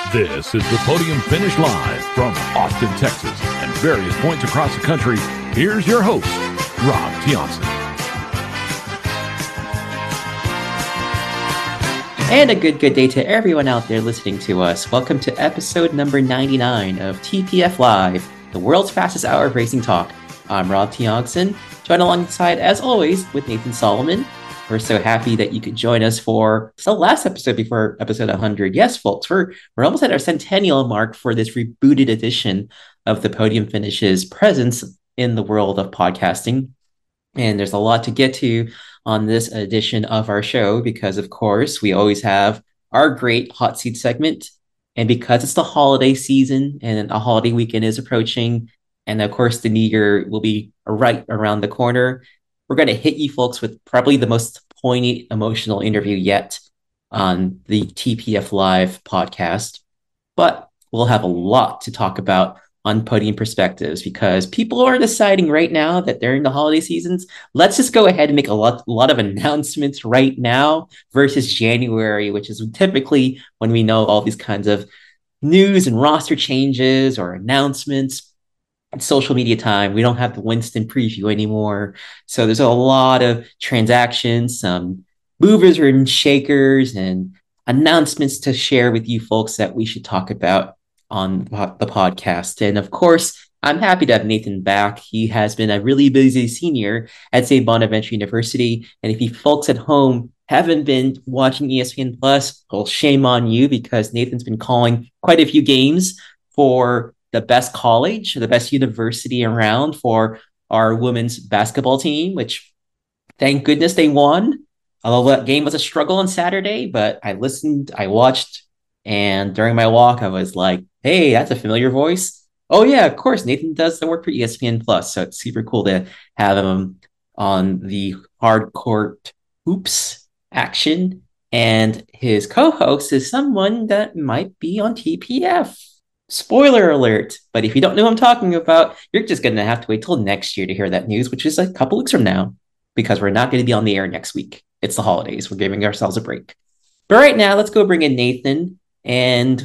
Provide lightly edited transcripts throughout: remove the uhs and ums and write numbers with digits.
This is the Podium Finish Live from Austin, Texas, and various points across the country. Here's your host, Rob Tiongson. And a good day to everyone out there listening to us. Welcome to episode number 99 of TPF Live, the world's fastest hour of racing talk. I'm Rob Tiongson, joined alongside, as always, with Nathan Solomon. We're so happy that you could join us for the last episode before episode 100. Yes, folks, we're almost at our centennial mark for this rebooted edition of the Podium Finishes presence in the world of podcasting. And there's a lot to get to on this edition of our show because, of course, we always have our great hot seat segment. And because it's the holiday season and a holiday weekend is approaching, and of course, the new year will be right around the corner, we're going to hit you folks with probably the most poignant, emotional interview yet on the TPF Live podcast. But we'll have a lot to talk about on Podium Perspectives because people are deciding right now that they're in the holiday seasons. Let's just go ahead and make a lot of announcements right now versus January, which is typically when we know all these kinds of news and roster changes or announcements. It's social media time. We don't have the Winston preview anymore. So there's a lot of transactions, some movers and shakers and announcements to share with you folks that we should talk about on the podcast. And of course, I'm happy to have Nathan back. He has been a really busy senior at St. Bonaventure University. And if you folks at home haven't been watching ESPN Plus, well, shame on you because Nathan's been calling quite a few games for the best college, the best university around for our women's basketball team, which thank goodness they won. Although that game was a struggle on Saturday, but I listened, I watched, and during my walk, I was like, hey, that's a familiar voice. Oh yeah, of course, Nathan does the work for ESPN Plus, so it's super cool to have him on the hard court hoops action. And his co-host is someone that might be on TPF. Spoiler alert, but if you don't know what I'm talking about, you're just going to have to wait till next year to hear that news, which is a couple weeks from now, because we're not going to be on the air next week. It's the holidays. We're giving ourselves a break. But right now, let's go bring in Nathan. And,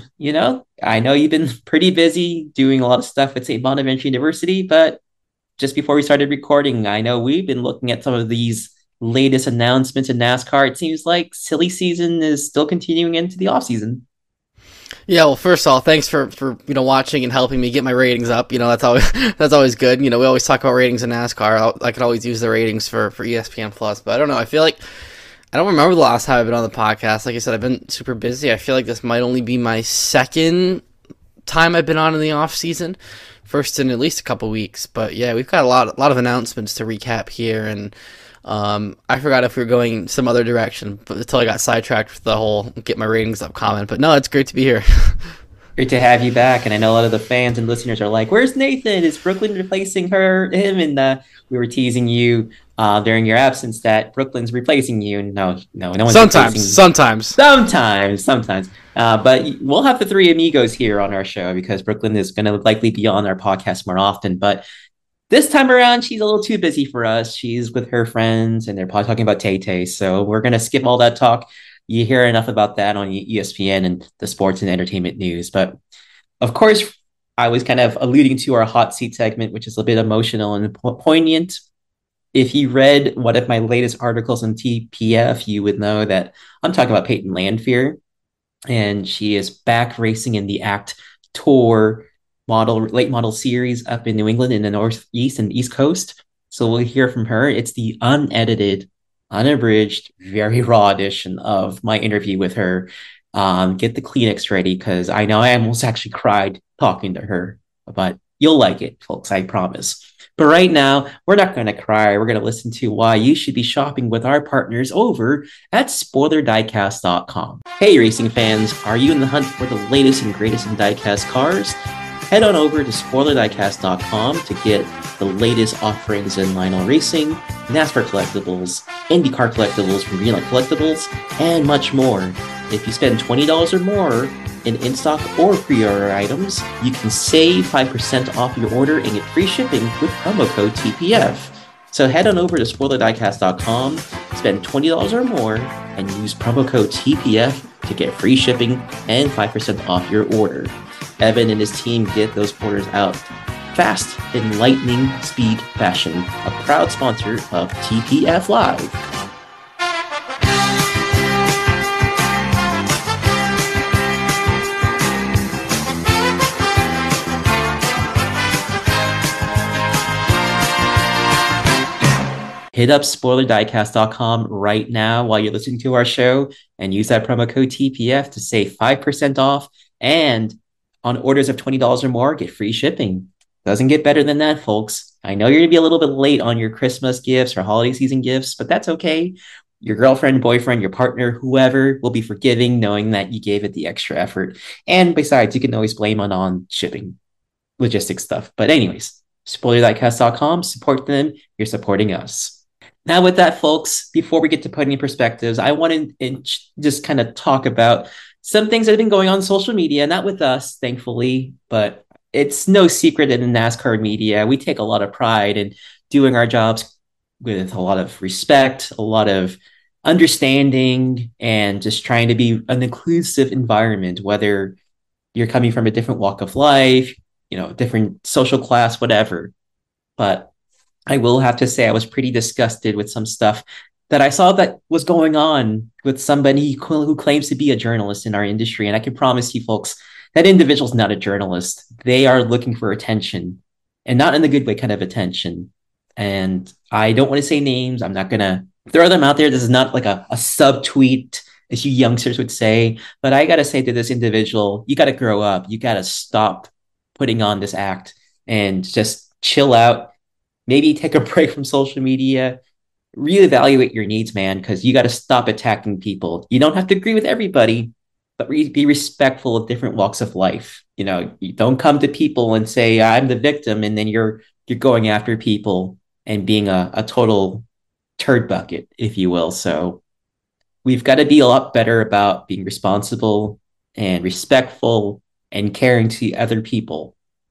I know you've been pretty busy doing a lot of stuff at St. Bonaventure University, but just before we started recording, I know we've been looking at some of these latest announcements in NASCAR. It seems like silly season is still continuing into the off season. Yeah, well, first of all, thanks for watching and helping me get my ratings up. That's always good. We always talk about ratings in NASCAR. I could always use the ratings for ESPN Plus, but I don't know. I feel like I don't remember the last time I've been on the podcast. Like I said, I've been super busy. I feel like this might only be my second time I've been on in the off season, first in at least a couple weeks. But yeah, we've got a lot of announcements to recap here, and I forgot if we were going some other direction, but until I got sidetracked with the whole get my ratings up comment. But no, it's great to be here. Great to have you back. And I know a lot of the fans and listeners are like, where's Nathan? Is Brooklyn replacing him? And we were teasing you during your absence that Brooklyn's replacing you. No one's Sometimes. But we'll have the three amigos here on our show because Brooklyn is going to likely be on our podcast more often. But this time around, she's a little too busy for us. She's with her friends, and they're probably talking about Tay-Tay. So we're going to skip all that talk. You hear enough about that on ESPN and the sports and entertainment news. But, of course, I was kind of alluding to our hot seat segment, which is a bit emotional and poignant. If you read one of my latest articles on TPF, you would know that I'm talking about Peyton Landfear. And she is back racing in the ACT Tour late model series up in New England in the Northeast and East Coast. So we'll hear from her. It's the unedited, unabridged, very raw edition of my interview with her. Get the Kleenex ready because I know I almost actually cried talking to her, but you'll like it, folks, I promise. But right now, we're not going to cry. We're going to listen to why you should be shopping with our partners over at SpoilerDiecast.com. Hey, racing fans, are you in the hunt for the latest and greatest in diecast cars? Head on over to SpoilerDiecast.com to get the latest offerings in Lionel Racing, NASCAR collectibles, IndyCar collectibles from Greenlight Collectibles, and much more. If you spend $20 or more in in-stock or pre-order items, you can save 5% off your order and get free shipping with promo code TPF. So head on over to SpoilerDiecast.com, spend $20 or more, and use promo code TPF to get free shipping and 5% off your order. Evan and his team get those orders out fast in lightning speed fashion, a proud sponsor of TPF Live. Hit up SpoilerDiecast.com right now while you're listening to our show and use that promo code TPF to save 5% off, and on orders of $20 or more, get free shipping. Doesn't get better than that, folks. I know you're going to be a little bit late on your Christmas gifts or holiday season gifts, but that's okay. Your girlfriend, boyfriend, your partner, whoever will be forgiving knowing that you gave it the extra effort. And besides, you can always blame it on shipping, logistics stuff. But anyways, SpoilerDiecast.com, support them. You're supporting us. Now, with that, folks, before we get to putting in perspectives, I want to just kind of talk about some things that have been going on social media, not with us, thankfully, but it's no secret in the NASCAR media. We take a lot of pride in doing our jobs with a lot of respect, a lot of understanding, and just trying to be an inclusive environment, whether you're coming from a different walk of life, different social class, whatever. But I will have to say I was pretty disgusted with some stuff that I saw that was going on with somebody who claims to be a journalist in our industry. And I can promise you, folks, that individual's not a journalist. They are looking for attention, and not in the good way kind of attention. And I don't want to say names. I'm not going to throw them out there. This is not like a subtweet, as you youngsters would say. But I got to say to this individual, you got to grow up. You got to stop putting on this act and just chill out. Maybe take a break from social media, reevaluate your needs, man, because you got to stop attacking people. You don't have to agree with everybody, but be respectful of different walks of life. You don't come to people and say, I'm the victim, and then you're going after people and being a total turd bucket, if you will. So we've got to be a lot better about being responsible and respectful and caring to other people.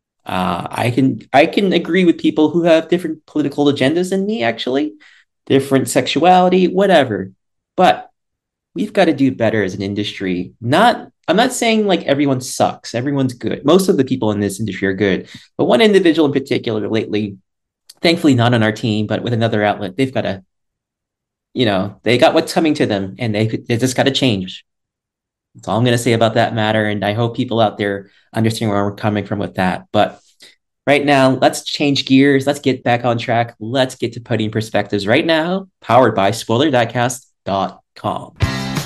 I can agree with people who have different political agendas than me, actually, different sexuality, whatever. But we've got to do better as an industry. I'm not saying like everyone sucks. Everyone's good. Most of the people in this industry are good. But one individual in particular lately, thankfully not on our team, but with another outlet, they've got to, they got what's coming to them, and they just got to change. That's all I'm going to say about that matter. And I hope people out there understand where we're coming from with that. But right now, let's change gears. Let's get back on track. Let's get to putting perspectives right now, powered by SpoilerDiecast.com.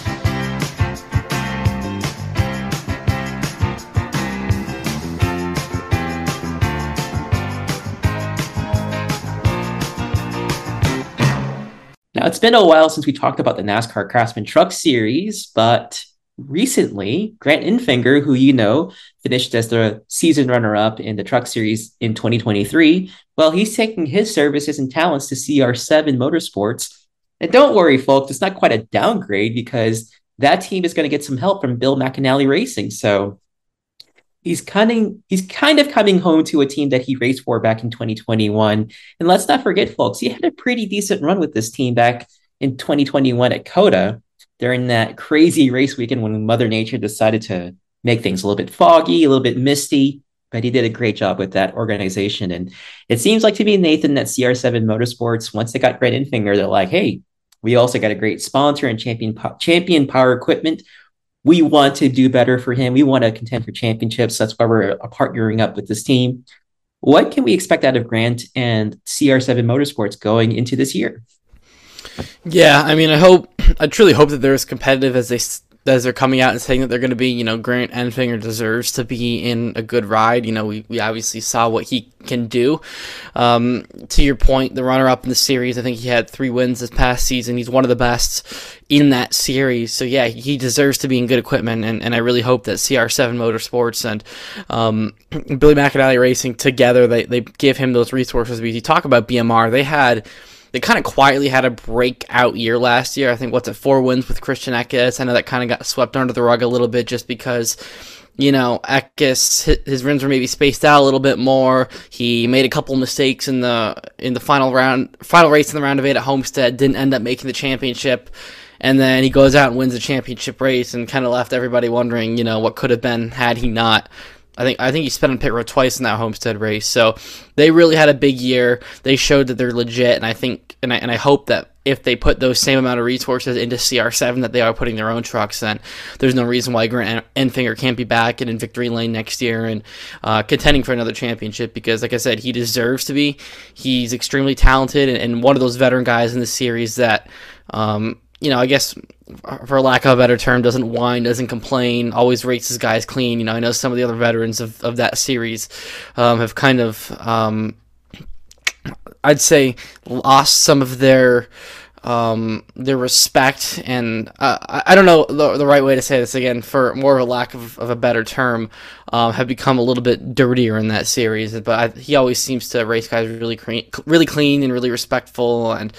Now, it's been a while since we talked about the NASCAR Craftsman Truck Series, but recently, Grant Enfinger, who finished as the season runner-up in the Truck Series in 2023, well, he's taking his services and talents to CR7 Motorsports. And don't worry, folks, it's not quite a downgrade, because that team is going to get some help from Bill McAnally Racing. So he's kind of coming home to a team that he raced for back in 2021. And let's not forget, folks, he had a pretty decent run with this team back in 2021 at COTA, during that crazy race weekend when Mother Nature decided to make things a little bit foggy, a little bit misty, but he did a great job with that organization. And it seems like to me, Nathan, that CR7 Motorsports, once they got Grant Enfinger, they're like, hey, we also got a great sponsor in Champion Power Equipment. We want to do better for him. We want to contend for championships. That's why we're partnering up with this team. What can we expect out of Grant and CR7 Motorsports going into this year? Yeah, I mean, I truly hope that they're as competitive as they're coming out and saying that they're going to be. Grant Enfinger deserves to be in a good ride. We obviously saw what he can do. To your point, the runner-up in the series, I think he had 3 wins this past season. He's one of the best in that series. So yeah, he deserves to be in good equipment, and I really hope that CR7 Motorsports and Billy McAnally Racing together, they give him those resources. Because you talk about BMR, they kind of quietly had a breakout year last year. I think, 4 wins with Christian Eckes. I know that kind of got swept under the rug a little bit just because, Eckes, his wins were maybe spaced out a little bit more. He made a couple mistakes in the final race in the Round of 8 at Homestead, didn't end up making the championship. and then he goes out and wins a championship race and kind of left everybody wondering, what could have been had he not. I think he spent on pit road twice in that Homestead race, so they really had a big year. They showed that they're legit, and I think, and I hope that if they put those same amount of resources into CR7 that they are putting their own trucks, then there's no reason why Grant Enfinger can't be back and in victory lane next year and contending for another championship, because, like I said, he deserves to be. He's extremely talented and one of those veteran guys in the series that, I guess, for lack of a better term, doesn't whine, doesn't complain, always rates his guys clean. I know some of the other veterans of that series have kind of, I'd say, lost some of their respect, and I don't know the right way to say this, again, for more of a lack of a better term, have become a little bit dirtier in that series. But he always seems to race guys really clean and really respectful, and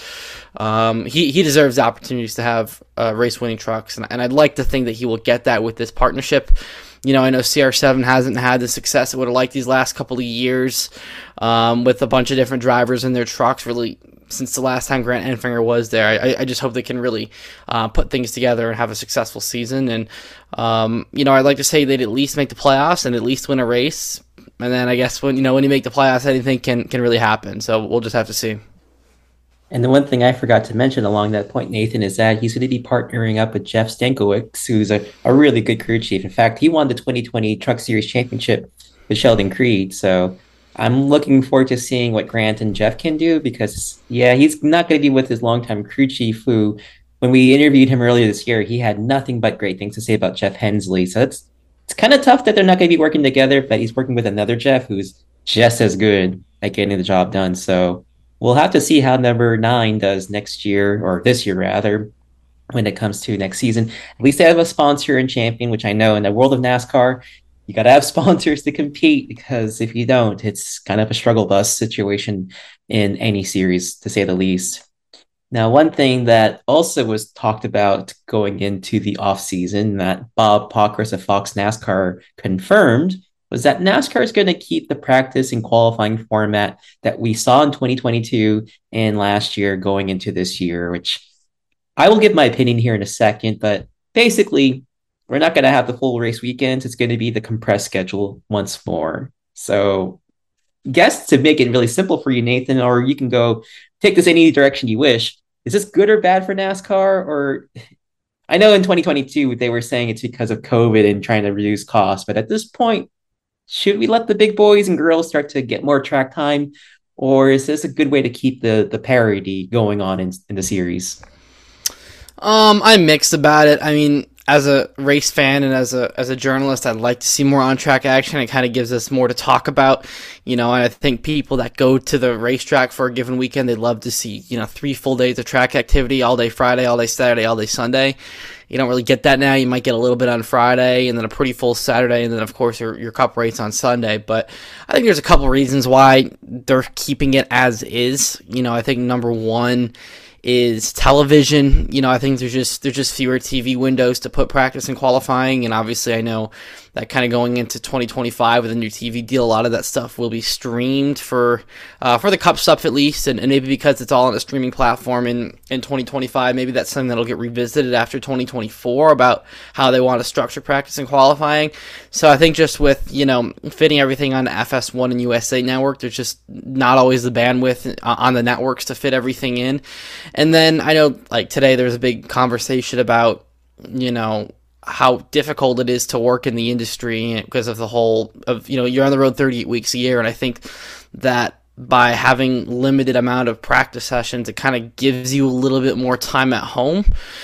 he deserves the opportunities to have race winning trucks, and I'd like to think that he will get that with this partnership. I know CR7 hasn't had the success it would have liked these last couple of years with a bunch of different drivers in their trucks, really, since the last time Grant Enfinger was there. I just hope they can really put things together and have a successful season. And, I'd like to say they'd at least make the playoffs and at least win a race. And then I guess when you make the playoffs, anything can really happen. So we'll just have to see. And the one thing I forgot to mention along that point, Nathan, is that he's going to be partnering up with Jeff Stankiewicz, who's a really good crew chief. In fact, he won the 2020 Truck Series Championship with Sheldon Creed. So I'm looking forward to seeing what Grant and Jeff can do, because, he's not going to be with his longtime crew chief, who, when we interviewed him earlier this year, he had nothing but great things to say about Jeff Hensley. So it's kind of tough that they're not going to be working together, but he's working with another Jeff who's just as good at getting the job done. So we'll have to see how number 9 does next year, or this year rather, when it comes to next season. At least they have a sponsor and champion, which I know in the world of NASCAR, you got to have sponsors to compete, because if you don't, it's kind of a struggle bus situation in any series, to say the least. Now, one thing that also was talked about going into the offseason that Bob Pockrass of Fox NASCAR confirmed was that NASCAR is going to keep the practice and qualifying format that we saw in 2022 and last year going into this year, which I will give my opinion here in a second, but basically, we're not going to have the full race weekends. It's going to be the compressed schedule once more. So, guess to make it really simple for you, Nathan, or you can go take this any direction you wish. Is this good or bad for NASCAR? Or I know in 2022 they were saying it's because of COVID and trying to reduce costs, but at this point, should we let the big boys and girls start to get more track time, or is this a good way to keep the parity going on in the series? I'm mixed about it. I mean, as a race fan and as a journalist, I'd like to see more on-track action. It kind of gives us more to talk about, and I think people that go to the racetrack for a given weekend, they'd love to see, 3 full days of track activity, all day Friday, all day Saturday, all day Sunday. You don't really get that now. You might get a little bit on Friday and then a pretty full Saturday, and then, of course, your cup race on Sunday. But I think there's a couple reasons why they're keeping it as is. I think number one is television. I think there's just fewer TV windows to put practice and qualifying, and obviously I know that kind of going into 2025 with a new TV deal, a lot of that stuff will be streamed for the Cup stuff at least, and maybe because it's all on a streaming platform in 2025, maybe that's something that'll get revisited after 2024 about how they want to structure practice and qualifying. So I think just with, fitting everything on FS1 and USA Network, there's just not always the bandwidth on the networks to fit everything in. And then I know, like, today there's a big conversation about, how difficult it is to work in the industry because of the whole of, you're on the road 38 weeks a year. And I think that by having limited amount of practice sessions, it kind of gives you a little bit more time at home.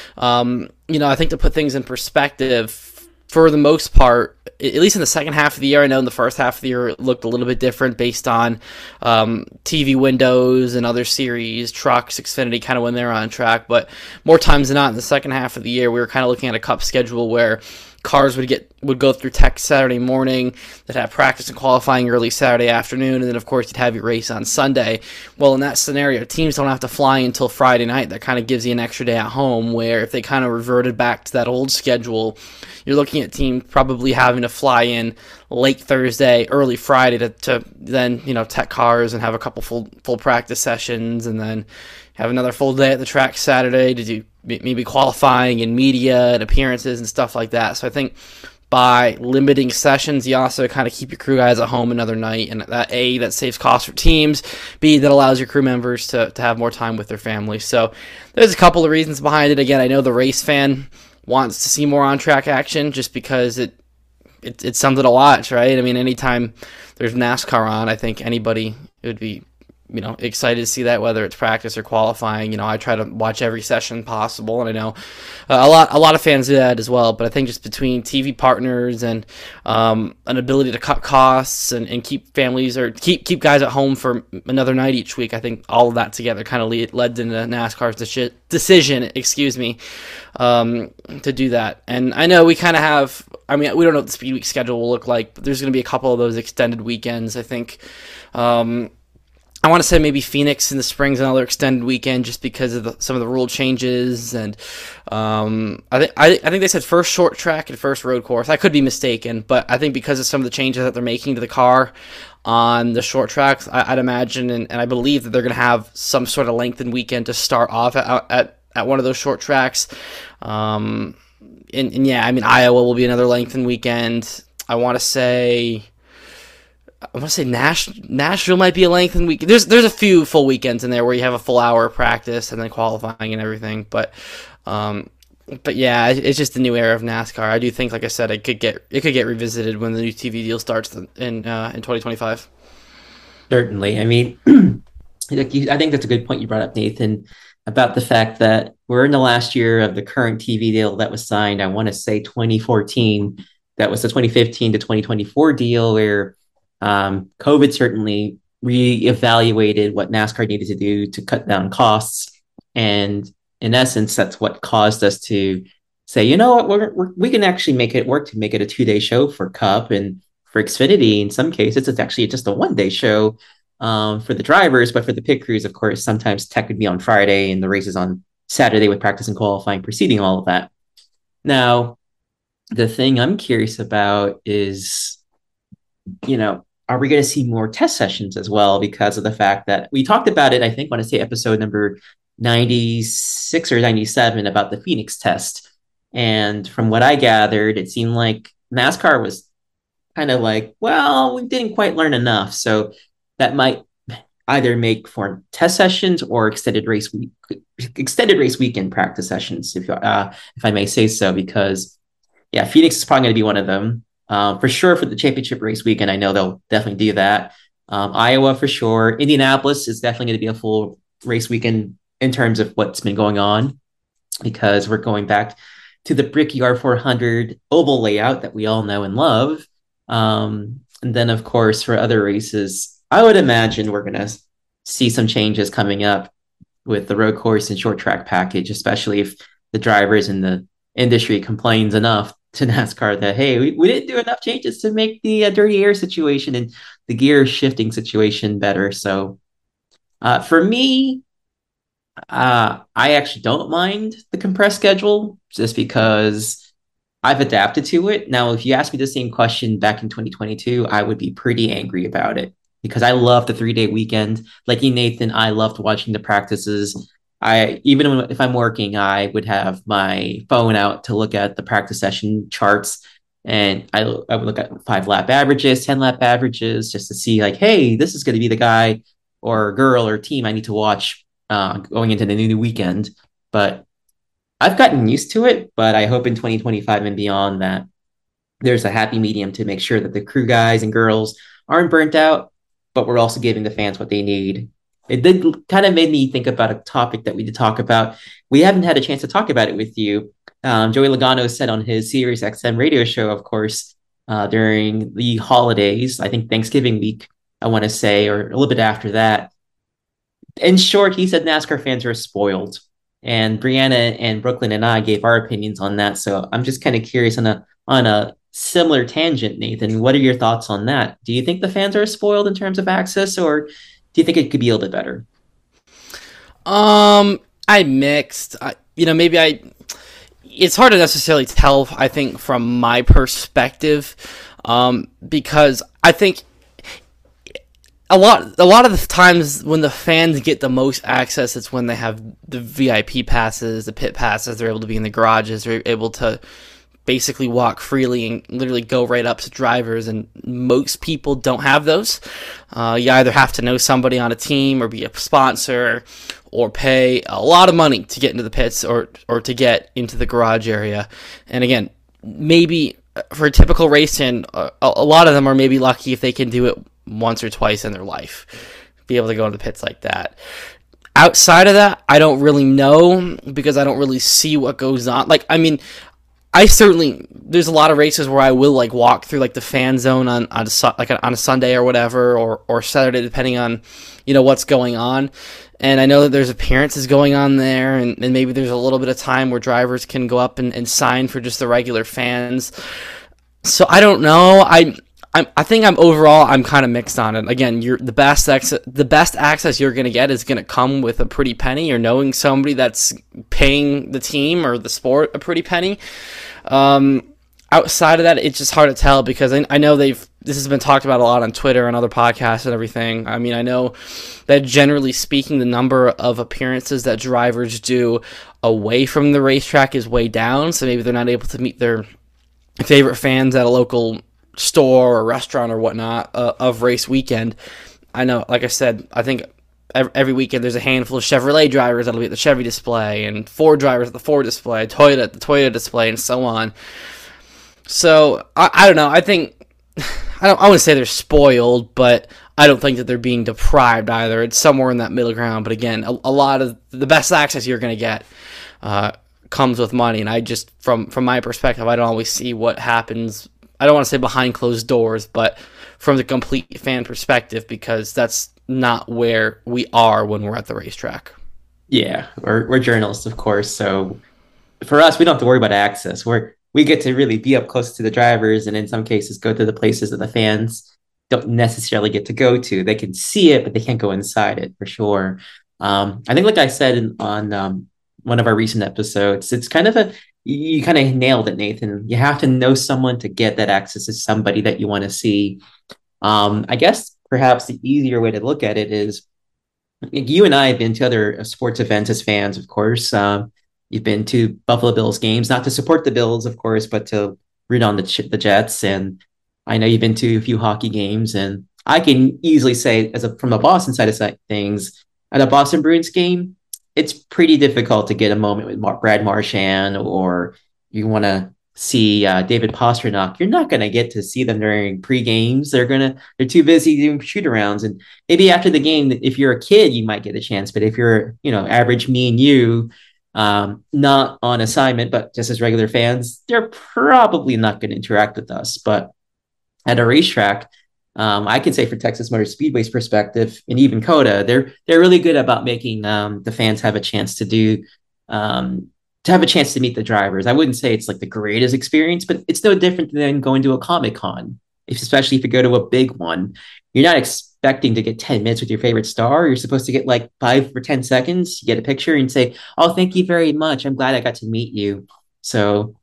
I think to put things in perspective, for the most part, at least in the second half of the year, I know in the first half of the year it looked a little bit different based on TV windows and other series, trucks, Xfinity, kind of when they're on track. But more times than not, in the second half of the year, we were kind of looking at a Cup schedule where cars would go through tech Saturday morning, that have practice and qualifying early Saturday afternoon, and then of course you'd have your race on Sunday. Well, in that scenario, teams don't have to fly until Friday night. That kind of gives you an extra day at home, where if they kind of reverted back to that old schedule, you're looking at teams probably having to fly in late Thursday, early Friday to then, tech cars and have a couple full practice sessions, and then, have another full day at the track Saturday to do maybe qualifying and media and appearances and stuff like that. So I think by limiting sessions, you also kind of keep your crew guys at home another night, and that saves costs for teams, B, that allows your crew members to have more time with their families. So there's a couple of reasons behind it. Again, I know the race fan wants to see more on-track action just because it's something to watch, right? I mean, anytime there's NASCAR on, I think anybody would be excited to see that, whether it's practice or qualifying. I try to watch every session possible, and I know a lot of fans do that as well. But I think just between TV partners and an ability to cut costs and keep families or keep guys at home for another night each week, I think all of that together kind of led into NASCAR's decision, to do that. And I know we kind of have. I mean, we don't know what the Speed Week schedule will look like, but there's going to be a couple of those extended weekends. I think. I want to say maybe Phoenix in the spring's another extended weekend just because of some of the rule changes, and I think they said first short track and first road course. I could be mistaken, but I think because of some of the changes that they're making to the car on the short tracks, I'd imagine and I believe that they're going to have some sort of lengthened weekend to start off at one of those short tracks. And yeah, I mean Iowa will be another lengthened weekend. I want to say Nashville might be a lengthened week. There's a few full weekends in there where you have a full hour of practice and then qualifying and everything. But yeah, it's just the new era of NASCAR. I do think, like I said, it could get revisited when the new TV deal starts in 2025. Certainly. I mean, I think that's a good point you brought up, Nathan, about the fact that we're in the last year of the current TV deal that was signed. I want to say 2014. That was the 2015 to 2024 deal where COVID certainly reevaluated what NASCAR needed to do to cut down costs. And in essence, that's what caused us to say, you know what, we can actually make it work to make it a 2-day show for Cup, and for Xfinity. In some cases, it's actually just a 1-day show for the drivers, but for the pit crews, of course, sometimes tech would be on Friday and the races on Saturday with practice and qualifying preceding all of that. Now, the thing I'm curious about is, are we going to see more test sessions as well? Because of the fact that we talked about it, I think, when I say episode number 96 or 97 about the Phoenix test. And from what I gathered, it seemed like NASCAR was kind of like, well, we didn't quite learn enough. So that might either make for test sessions or extended race weekend practice sessions, if I may say so, because yeah, Phoenix is probably going to be one of them. For sure, for the championship race weekend, I know they'll definitely do that. Iowa for sure. Indianapolis is definitely going to be a full race weekend in terms of what's been going on, because we're going back to the Brickyard 400 oval layout that we all know and love. And then, of course, for other races, I would imagine we're going to see some changes coming up with the road course and short track package, especially if the drivers in the industry complains enough to NASCAR that, hey, we didn't do enough changes to make the dirty air situation and the gear shifting situation better. So for me, I actually don't mind the compressed schedule just because I've adapted to it. Now, if you asked me the same question back in 2022, I would be pretty angry about it because I love the 3-day weekend. Like you, Nathan, I loved watching the practices. If I'm working, I would have my phone out to look at the practice session charts, and I would look at 5-lap averages, 10-lap averages, just to see like, hey, this is going to be the guy or girl or team I need to watch going into the new weekend. But I've gotten used to it, but I hope in 2025 and beyond that there's a happy medium to make sure that the crew guys and girls aren't burnt out, but we're also giving the fans what they need. It did kind of made me think about a topic that we did talk about. We haven't had a chance to talk about it with you. Joey Logano said on his Sirius XM radio show, of course, during the holidays, I think Thanksgiving week, I want to say, or a little bit after that. In short, he said NASCAR fans are spoiled. And Brianna and Brooklyn and I gave our opinions on that. So I'm just kind of curious on a similar tangent, Nathan. What are your thoughts on that? Do you think the fans are spoiled in terms of access, or do you think it could be a little bit better? I mixed. It's hard to necessarily tell, I think, from my perspective, because I think a lot of the times when the fans get the most access, it's when they have the VIP passes, the pit passes. They're able to be in the garages. They're able to basically walk freely and literally go right up to drivers, and most people don't have those. You either have to know somebody on a team or be a sponsor or pay a lot of money to get into the pits or to get into the garage area. And again, maybe for a typical racing, a lot of them are maybe lucky if they can do it once or twice in their life, be able to go into the pits like that. Outside of that, I don't really know, because I don't really see what goes on. Like, I mean, there's a lot of races where I will like walk through like the fan zone on a Sunday or whatever, or Saturday, depending on, what's going on. And I know that there's appearances going on there, and maybe there's a little bit of time where drivers can go up and sign for just the regular fans. So I don't know. I think I'm kind of mixed on it. Again, the best access you're going to get is going to come with a pretty penny, or knowing somebody that's paying the team or the sport a pretty penny. Outside of that, it's just hard to tell, because I know this has been talked about a lot on Twitter and other podcasts and everything. I mean, I know that generally speaking, the number of appearances that drivers do away from the racetrack is way down. So maybe they're not able to meet their favorite fans at a local store or restaurant or whatnot of race weekend. I know, like I said, I think every weekend there's a handful of Chevrolet drivers that'll be at the Chevy display, and Ford drivers at the Ford display, Toyota at the Toyota display, and so on. So I don't know. I wouldn't say they're spoiled, but I don't think that they're being deprived either. It's somewhere in that middle ground. But again, a lot of the best access you're going to get comes with money, and I just from my perspective, I don't always see what happens. I don't want to say behind closed doors, but from the complete fan perspective, because that's not where we are when we're at the racetrack. Yeah, we're journalists, of course. So for us, we don't have to worry about access. We get to really be up close to the drivers, and in some cases go to the places that the fans don't necessarily get to go to. They can see it, but they can't go inside it, for sure. I think, like I said on one of our recent episodes, it's kind of you kind of nailed it, Nathan. You have to know someone to get that access to somebody that you want to see. I guess perhaps the easier way to look at it is, you and I have been to other sports events as fans, of course. You've been to Buffalo Bills games, not to support the Bills, of course, but to root on the Jets. And I know you've been to a few hockey games, and I can easily say, from the Boston side of things, at a Boston Bruins game, it's pretty difficult to get a moment with Brad Marchand, or you want to see David Pastrnak. You're not going to get to see them during pre-games. They're too busy doing shoot-arounds. And maybe after the game, if you're a kid, you might get a chance. But if you're, average me and you, not on assignment, but just as regular fans, they're probably not going to interact with us. But at a racetrack, I can say for Texas Motor Speedway's perspective, and even COTA, they're really good about making the fans have a chance to have a chance to meet the drivers. I wouldn't say it's like the greatest experience, but it's no different than going to a Comic-Con, especially if you go to a big one. You're not expecting to get 10 minutes with your favorite star. You're supposed to get like 5 or 10 seconds. You get a picture and say, "Oh, thank you very much. I'm glad I got to meet you." So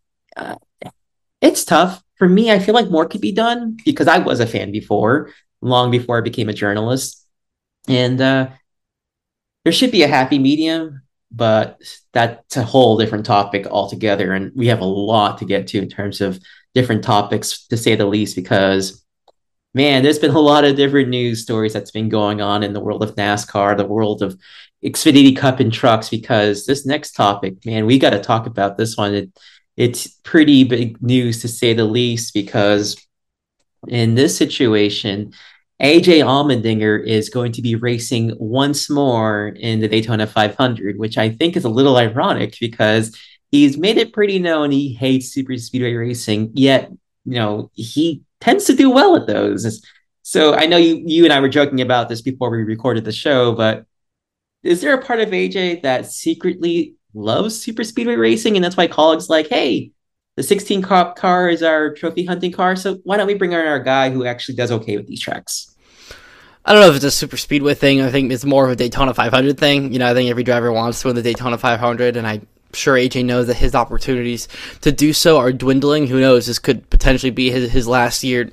it's tough. For me, I feel like more could be done, because I was a fan before, long before I became a journalist. And there should be a happy medium, but that's a whole different topic altogether. And we have a lot to get to in terms of different topics, to say the least, because, man, there's been a lot of different news stories that's been going on in the world of NASCAR, the world of Xfinity Cup and trucks, because this next topic, man, we got to talk about this one. It's pretty big news, to say the least, because in this situation, AJ Allmendinger is going to be racing once more in the Daytona 500, which I think is a little ironic, because he's made it pretty known he hates super speedway racing, yet, he tends to do well at those. So I know you and I were joking about this before we recorded the show, but is there a part of AJ that secretly loves super speedway racing, and that's why Kaulig's like, "Hey, the 16 car is our trophy hunting car, so why don't we bring on our guy who actually does okay with these tracks?" I don't know if it's a super speedway thing. I think it's more of a Daytona 500 thing. I think every driver wants to win the Daytona 500, and I'm sure AJ knows that his opportunities to do so are dwindling. Who knows? This could potentially be his last year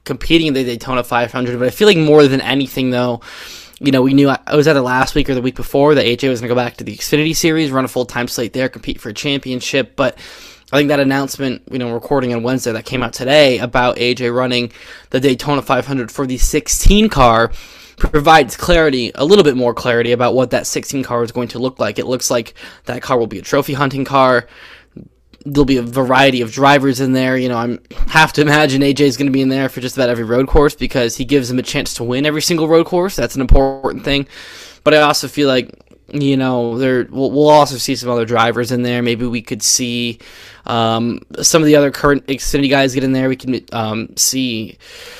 competing in the Daytona 500. But I feel like more than anything, though, we knew I was either last week or the week before that AJ was going to go back to the Xfinity Series, run a full-time slate there, compete for a championship. But I think that announcement, recording on Wednesday that came out today about AJ running the Daytona 500 for the 16 car provides clarity, a little bit more clarity about what that 16 car is going to look like. It looks like that car will be a trophy hunting car. There'll be a variety of drivers in there. I have to imagine AJ is going to be in there for just about every road course because he gives them a chance to win every single road course. That's an important thing. But I also feel like, we'll also see some other drivers in there. Maybe we could see some of the other current Xfinity guys get in there. We can see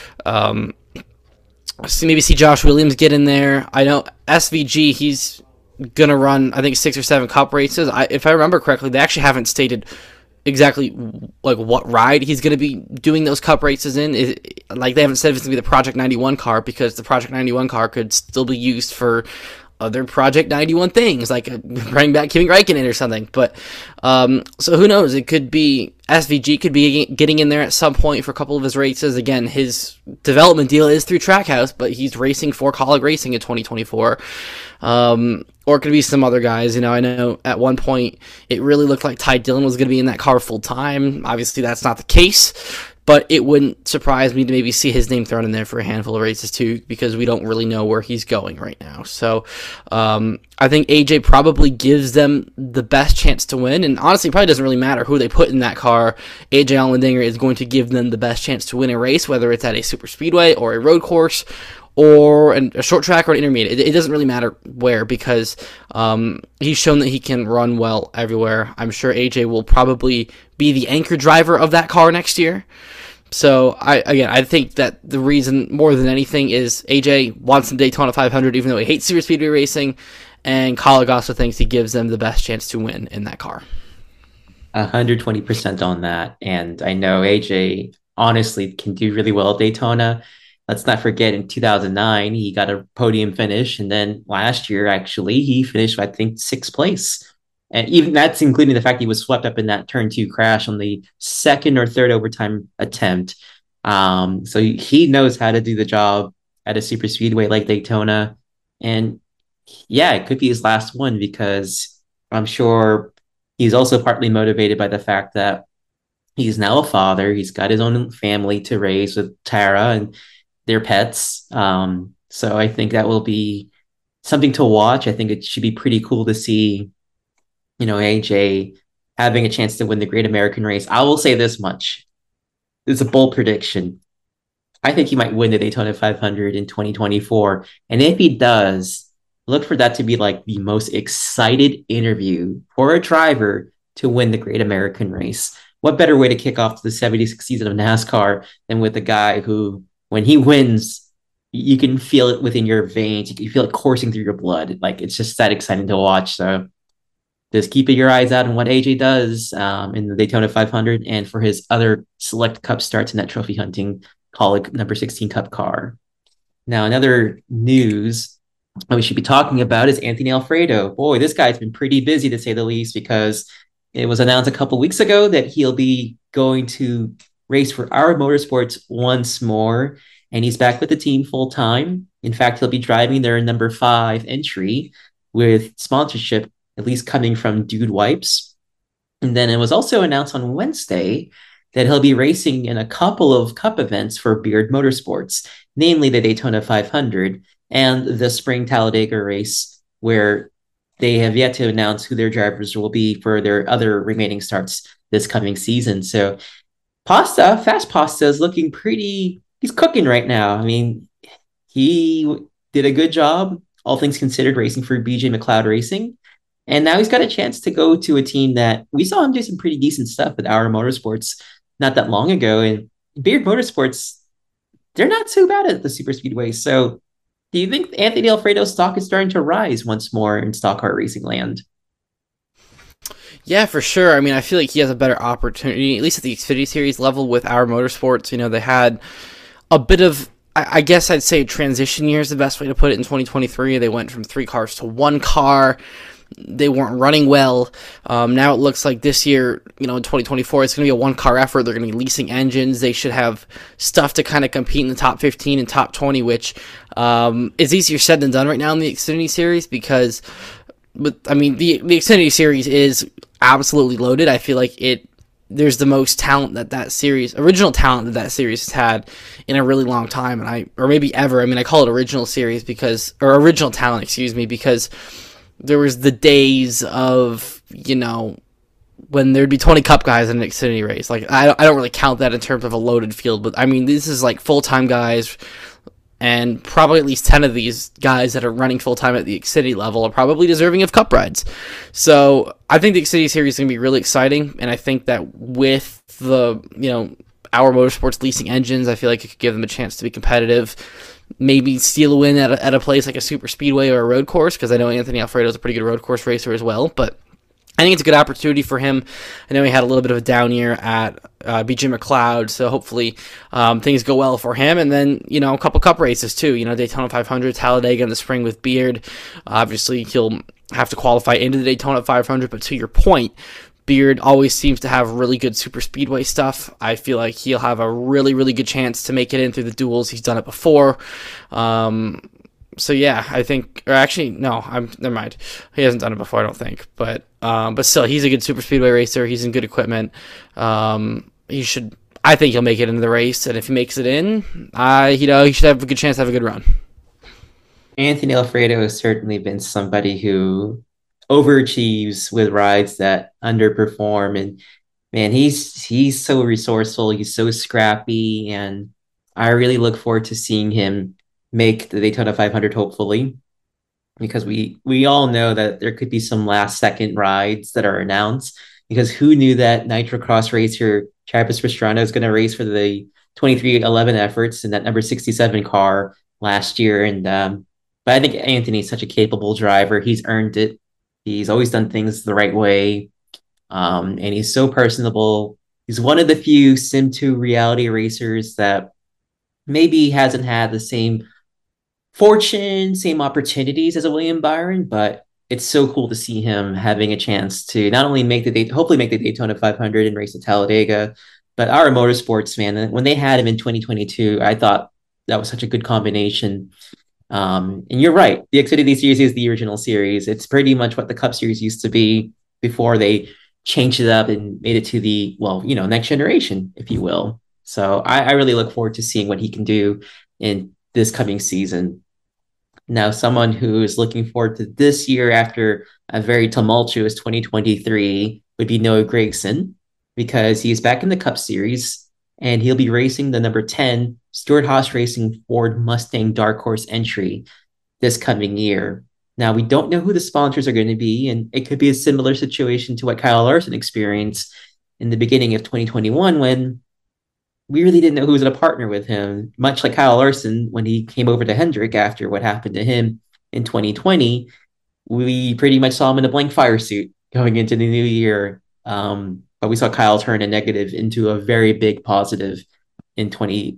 Josh Williams get in there. I know SVG, he's going to run, I think, 6 or 7 cup races. If I remember correctly, they actually haven't stated exactly what ride he's going to be doing those cup races in. They haven't said if it's going to be the Project 91 car, because the Project 91 car could still be used for other Project 91 things, like bring back Kimi Räikkönen or something. But so who knows? It could be SVG could be getting in there at some point for a couple of his races. Again, his development deal is through Trackhouse, but he's racing for Kaulig Racing in 2024. Or it could be some other guys. I know at one point it really looked like Ty Dillon was going to be in that car full time. Obviously, that's not the case. But it wouldn't surprise me to maybe see his name thrown in there for a handful of races too, because we don't really know where he's going right now. So I think AJ probably gives them the best chance to win. And honestly, it probably doesn't really matter who they put in that car. AJ Allmendinger is going to give them the best chance to win a race, whether it's at a super speedway or a road course or a short track or an intermediate. It doesn't really matter where, because he's shown that he can run well everywhere. I'm sure AJ will probably be the anchor driver of that car next year. So, I think that the reason more than anything is AJ wants the Daytona 500, even though he hates super speedway racing, and Kaulig also thinks he gives them the best chance to win in that car. 120% on that. And I know AJ honestly can do really well at Daytona. Let's not forget, in 2009, he got a podium finish. And then last year, actually, he finished, I think, 6th place. And even that's including the fact he was swept up in that turn 2 crash on the 2nd or 3rd overtime attempt. So he knows how to do the job at a super speedway like Daytona. And yeah, it could be his last one, because I'm sure he's also partly motivated by the fact that he's now a father. He's got his own family to raise with Tara and their pets. So I think that will be something to watch. I think it should be pretty cool to see, AJ having a chance to win the Great American Race. I will say this much. It's a bold prediction. I think he might win the Daytona 500 in 2024. And if he does, look for that to be like the most excited interview for a driver to win the Great American Race. What better way to kick off the 76th season of NASCAR than with a guy who, when he wins, you can feel it within your veins. You can feel it coursing through your blood. Like, it's just that exciting to watch. So just keep your eyes out on what AJ does in the Daytona 500 and for his other select cup starts in that trophy hunting Kaulig number 16 cup car. Now, another news that we should be talking about is Anthony Alfredo. Boy, this guy's been pretty busy, to say the least, because it was announced a couple weeks ago that he'll be going to race for Our Motorsports once more, and he's back with the team full time. In fact, he'll be driving their number 5 entry with sponsorship, at least coming from Dude Wipes. And then it was also announced on Wednesday that he'll be racing in a couple of cup events for Beard Motorsports, namely the Daytona 500 and the Spring Talladega race, where they have yet to announce who their drivers will be for their other remaining starts this coming season. So Fast Pasta is looking pretty, he's cooking right now. I mean, he did a good job, all things considered, racing for BJ McLeod Racing. And now he's got a chance to go to a team that we saw him do some pretty decent stuff with Our Motorsports not that long ago. And Beard Motorsports, they're not so bad at the super speedway. So do you think Anthony Alfredo's stock is starting to rise once more in stock car racing land? Yeah, for sure. I mean, I feel like he has a better opportunity, at least at the Xfinity Series level with Our Motorsports. They had a bit of, I guess I'd say transition year is the best way to put it in 2023. They went from 3 cars to 1 car. they weren't running well. Now it looks like this year, in 2024, it's going to be a one-car effort. They're going to be leasing engines. They should have stuff to kind of compete in the top 15 and top 20, which is easier said than done right now in the Xfinity Series because, the Xfinity Series is absolutely loaded. I feel like there's the most talent original talent that series has had in a really long time, or maybe ever. I call it original talent, because there was the days of, when there'd be 20 Cup guys in an Xfinity race. Like, I don't really count that in terms of a loaded field, but this is like full-time guys, and probably at least 10 of these guys that are running full-time at the Xfinity level are probably deserving of Cup rides. So I think the Xfinity Series is going to be really exciting, and I think that with the, Our Motorsports leasing engines, I feel like it could give them a chance to be competitive, maybe steal a win at a place like a super speedway or a road course, because I know Anthony Alfredo is a pretty good road course racer as well, but I think it's a good opportunity for him. I know he had a little bit of a down year at BJ McLeod, so hopefully things go well for him. And then, a couple Cup races too. Daytona 500, Talladega in the spring with Beard. Obviously, he'll have to qualify into the Daytona 500, but to your point, Beard always seems to have really good super speedway stuff. I feel like he'll have a really, really good chance to make it in through the duels. He's done it before. So yeah, I think, or actually, no, never mind. He hasn't done it before, I don't think. But still, he's a good super speedway racer. He's in good equipment. I think he'll make it into the race, and if he makes it in, he should have a good chance to have a good run. Anthony Alfredo has certainly been somebody who overachieves with rides that underperform, and man, he's so resourceful. He's so scrappy, and I really look forward to seeing him make the Daytona 500, hopefully, because we all know that there could be some last second rides that are announced, because who knew that Nitro Cross racer Travis Pastrana is going to race for the 2311 efforts in that number 67 car last year. And but I think Anthony's such a capable driver. He's earned it. He's always done things the right way, and he's so personable. He's one of the few Sim2 reality racers that maybe hasn't had the same fortune, same opportunities as a William Byron, but it's so cool to see him having a chance to not only hopefully make the Daytona 500 and race at Talladega, but Our Motorsports, man, when they had him in 2022, I thought that was such a good combination. And you're right, the Xfinity Series is the original series. It's pretty much what the Cup Series used to be before they changed it up and made it to the, next generation, if you will. So I really look forward to seeing what he can do in this coming season. Now, someone who is looking forward to this year after a very tumultuous 2023 would be Noah Gragson, because he's back in the Cup Series and he'll be racing the number 10 Stewart-Haas Racing Ford Mustang Dark Horse entry this coming year. Now, we don't know who the sponsors are going to be, and it could be a similar situation to what Kyle Larson experienced in the beginning of 2021 when we really didn't know who was going to partner with him, much like Kyle Larson when he came over to Hendrick after what happened to him in 2020. We pretty much saw him in a blank fire suit going into the new year. But we saw Kyle turn a negative into a very big positive in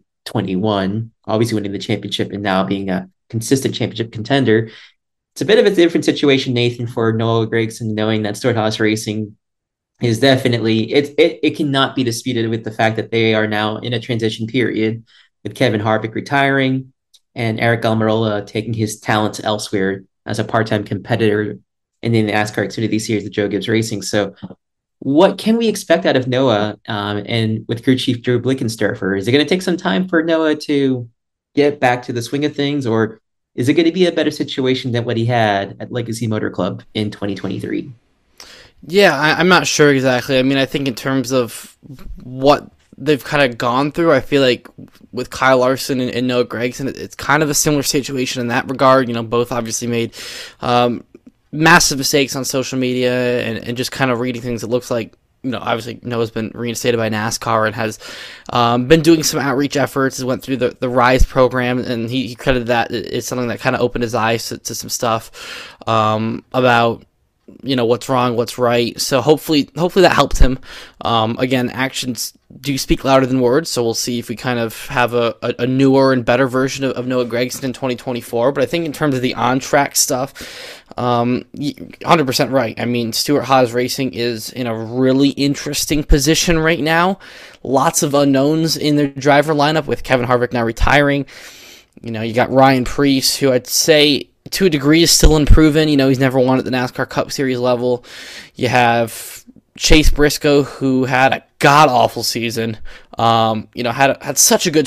2021, obviously winning the championship and now being a consistent championship contender. It's a bit of a different situation, Nathan, for Noah Gragson, knowing that Stewart-Haas Racing is definitely, it cannot be disputed with the fact that they are now in a transition period with Kevin Harvick retiring and Eric Almirola taking his talents elsewhere as a part-time competitor in the NASCAR Xfinity Series that Joe Gibbs Racing. So what can we expect out of Noah and with crew chief Drew Blickensderfer? Is it going to take some time for Noah to get back to the swing of things, or is it going to be a better situation than what he had at Legacy Motor Club in 2023? Yeah, I'm not sure exactly. I think in terms of what they've kind of gone through, I feel like with Kyle Larson and Noah Gragson, it's kind of a similar situation in that regard. Both obviously made massive mistakes on social media and just kind of reading things. It looks like, obviously Noah's been reinstated by NASCAR and has been doing some outreach efforts. He went through the RISE program, and he credited that it's something that kind of opened his eyes to some stuff about what's wrong, what's right. So hopefully that helped him. Again, actions do speak louder than words, so we'll see if we kind of have a newer and better version of Noah Gragson in 2024. But I think in terms of the on-track stuff, 100% right. I mean, Stewart-Haas Racing is in a really interesting position right now. Lots of unknowns in their driver lineup, with Kevin Harvick now retiring. You got Ryan Preece, who I'd say to a degree is still unproven. He's never won at the NASCAR Cup Series level. You have Chase Briscoe, who had a god-awful season. Had such a good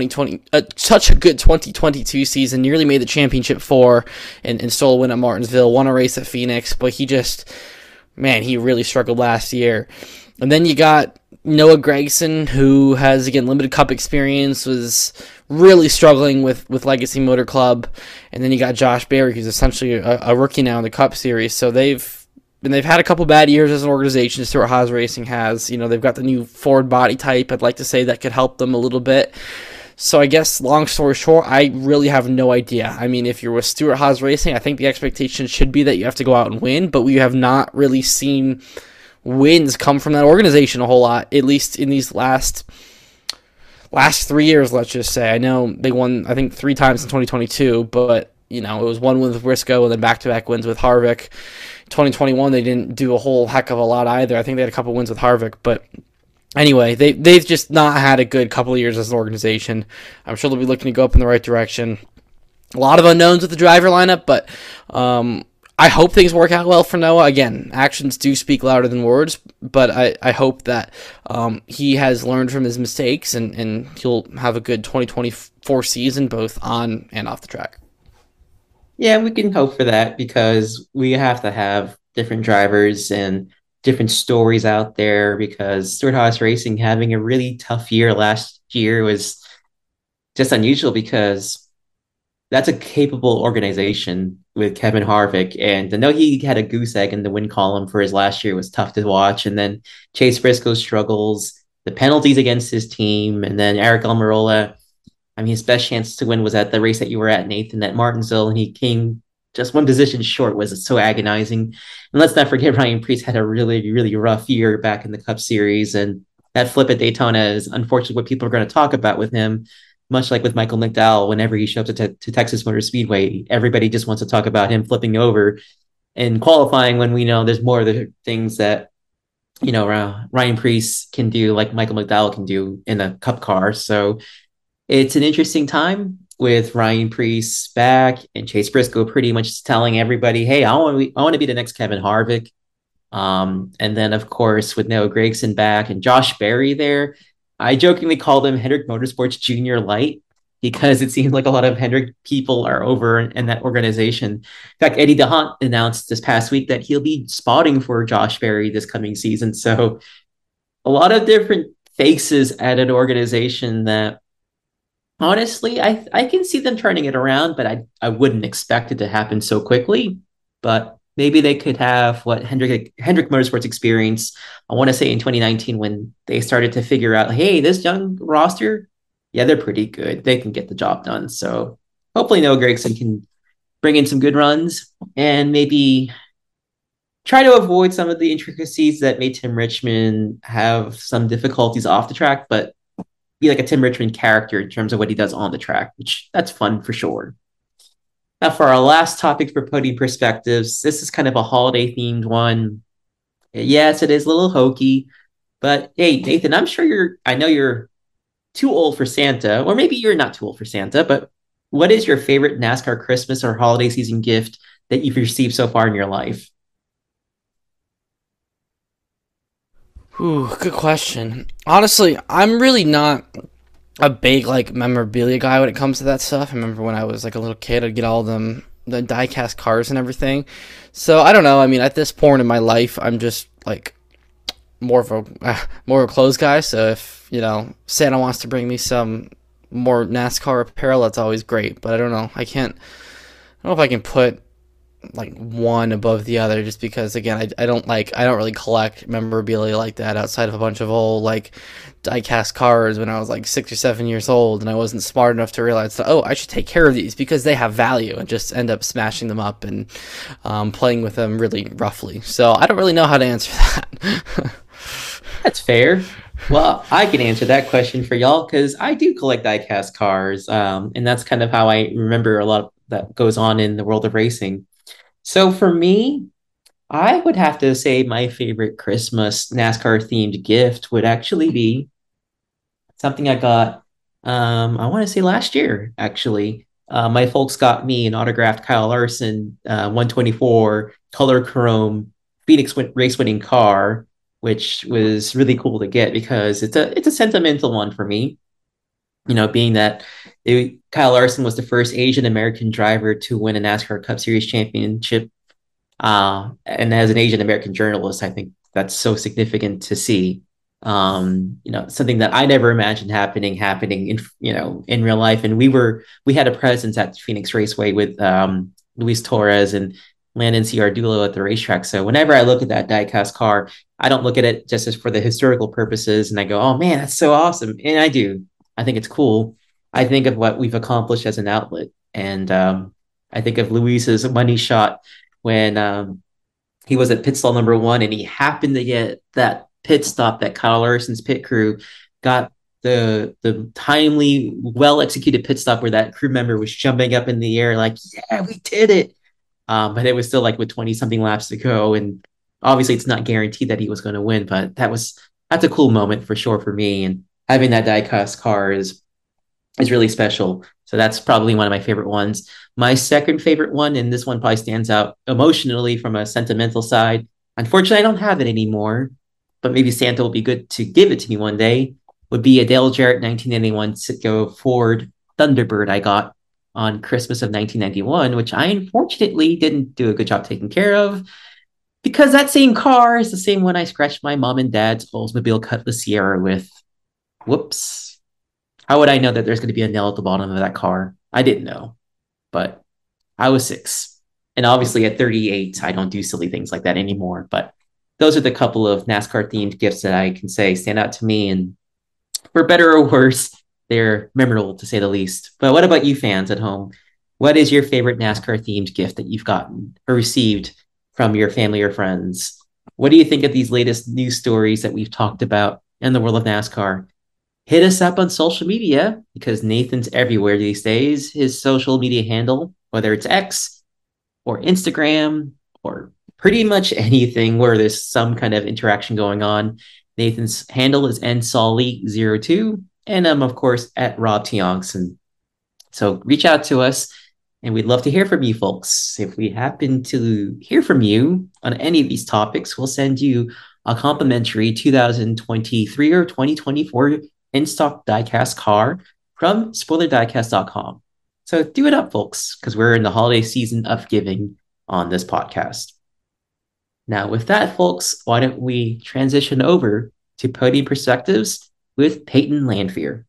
2022 season. Nearly made the championship 4 and stole a win at Martinsville. Won a race at Phoenix, but he really struggled last year. And then you got Noah Gragson, who has, again, limited Cup experience, was really struggling with Legacy Motor Club. And then you got Josh Berry, who's essentially a rookie now in the Cup Series. So they've had a couple bad years as an organization. Stewart-Haas Racing has. They've got the new Ford body type, I'd like to say, that could help them a little bit. So I guess, long story short, I really have no idea. I mean, if you're with Stewart-Haas Racing, I think the expectation should be that you have to go out and win, but we have not really seen wins come from that organization a whole lot, at least in these last 3 years, let's just say. I know they won, I think, 3 times in 2022, but, it was one win with Briscoe and then back-to-back wins with Harvick. 2021, they didn't do a whole heck of a lot either. I think they had a couple wins with Harvick, but anyway, they've just not had a good couple of years as an organization. I'm sure they'll be looking to go up in the right direction. A lot of unknowns with the driver lineup, but I hope things work out well for Noah. Again, actions do speak louder than words, but I hope that he has learned from his mistakes and he'll have a good 2024 season, both on and off the track. Yeah, we can hope for that, because we have to have different drivers and different stories out there, because Stewart-Haas Racing having a really tough year last year was just unusual, because that's a capable organization with Kevin Harvick. And I know he had a goose egg in the win column for his last year. It was tough to watch. And then Chase Briscoe struggles, the penalties against his team, and then Eric Almirola. I mean, his best chance to win was at the race that you were at, Nathan, at Martinsville, and he came just one position short. Was so agonizing. And let's not forget, Ryan Preece had a really, really rough year back in the Cup Series, and that flip at Daytona is unfortunately what people are going to talk about with him. Much like with Michael McDowell, whenever he shows up to Texas Motor Speedway, everybody just wants to talk about him flipping over and qualifying, when we know there's more of the things that Ryan Preece can do, like Michael McDowell can do in a Cup car. So it's an interesting time with Ryan Preece back and Chase Briscoe pretty much telling everybody, hey, I want to be the next Kevin Harvick. And then, of course, with Noah Gragson back and Josh Berry there, I jokingly called him Hendrick Motorsports Junior Light, because it seems like a lot of Hendrick people are over in that organization. In fact, Eddie DeHaan announced this past week that he'll be spotting for Josh Berry this coming season. So a lot of different faces at an organization that, honestly, I can see them turning it around, but I wouldn't expect it to happen so quickly. But maybe they could have what Hendrick Motorsports experienced, I want to say in 2019, when they started to figure out, hey, this young roster, yeah, they're pretty good. They can get the job done. So hopefully Noah Gragson can bring in some good runs and maybe try to avoid some of the intricacies that made Tim Richmond have some difficulties off the track, but be like a Tim Richmond character in terms of what he does on the track, which that's fun for sure. Now, for our last topic for podium perspectives, this is kind of a holiday themed one. Yes, it is a little hokey, but hey, Nathan, I know you're too old for Santa, or maybe you're not too old for Santa, but what is your favorite NASCAR Christmas or holiday season gift that you've received so far in your life? Ooh, good question. Honestly, I'm really not a big memorabilia guy when it comes to that stuff. I remember when I was a little kid, I'd get all the die-cast cars and everything. So I don't know. I mean, at this point in my life, I'm just more of a clothes guy. So if Santa wants to bring me some more NASCAR apparel, that's always great. But I don't know. I don't know if I can put like one above the other, just because again I don't really collect memorabilia like that outside of a bunch of old like die-cast cars when I was like 6 or 7 years old, and I wasn't smart enough to realize that, oh, I should take care of these because they have value, and just end up smashing them up and playing with them really roughly. So I don't really know how to answer that. That's fair. Well, I can answer that question for y'all because I do collect diecast cars, and that's kind of how I remember a lot that goes on in the world of racing. So for me, I would have to say my favorite Christmas NASCAR themed gift would actually be something I got, I want to say last year, actually. My folks got me an autographed Kyle Larson 124 color chrome Phoenix race winning car, which was really cool to get because it's a sentimental one for me. You know, being that Kyle Larson was the first Asian American driver to win a NASCAR Cup Series championship. And as an Asian American journalist, I think that's so significant to see. You know, something that I never imagined happening in, you know, in real life. And we had a presence at Phoenix Raceway with Luis Torres and Landon Ciardulo at the racetrack. So whenever I look at that diecast car, I don't look at it just as for the historical purposes, and I go, "Oh man, that's so awesome!" And I do. I think it's cool. I think of what we've accomplished as an outlet, and I think of Luis's money shot when he was at pit stall number one, and he happened to get that pit stop that Kyle Larson's pit crew got the timely, well executed pit stop where that crew member was jumping up in the air like, "Yeah, we did it!" But it was still like with 20 something laps to go, and obviously it's not guaranteed that he was going to win, but that's a cool moment for sure for me, and having that diecast car is really special. So that's probably one of my favorite ones. My second favorite one, and this one probably stands out emotionally from a sentimental side. Unfortunately, I don't have it anymore, but maybe Santa will be good to give it to me one day. Would be a Dale Jarrett 1991 Citgo Ford Thunderbird I got on Christmas of 1991, which I unfortunately didn't do a good job taking care of because that same car is the same one I scratched my mom and dad's Oldsmobile Cutlass Sierra with. Whoops. How would I know that there's going to be a nail at the bottom of that car? I didn't know, but I was 6. And obviously at 38, I don't do silly things like that anymore. But those are the couple of NASCAR themed gifts that I can say stand out to me. And for better or worse, they're memorable to say the least. But what about you fans at home? What is your favorite NASCAR themed gift that you've gotten or received from your family or friends? What do you think of these latest news stories that we've talked about in the world of NASCAR? Hit us up on social media because Nathan's everywhere these days. His social media handle, whether it's X or Instagram or pretty much anything where there's some kind of interaction going on, Nathan's handle is nsolly02, and I'm of course at Rob Tiongson. So reach out to us, and we'd love to hear from you folks. If we happen to hear from you on any of these topics, we'll send you a complimentary 2023 or 2024 in-stock diecast car from spoilerdiecast.com. So do it up, folks, because we're in the holiday season of giving on this podcast. Now, with that, folks, why don't we transition over to Podium Perspectives with Peyton Lanfear.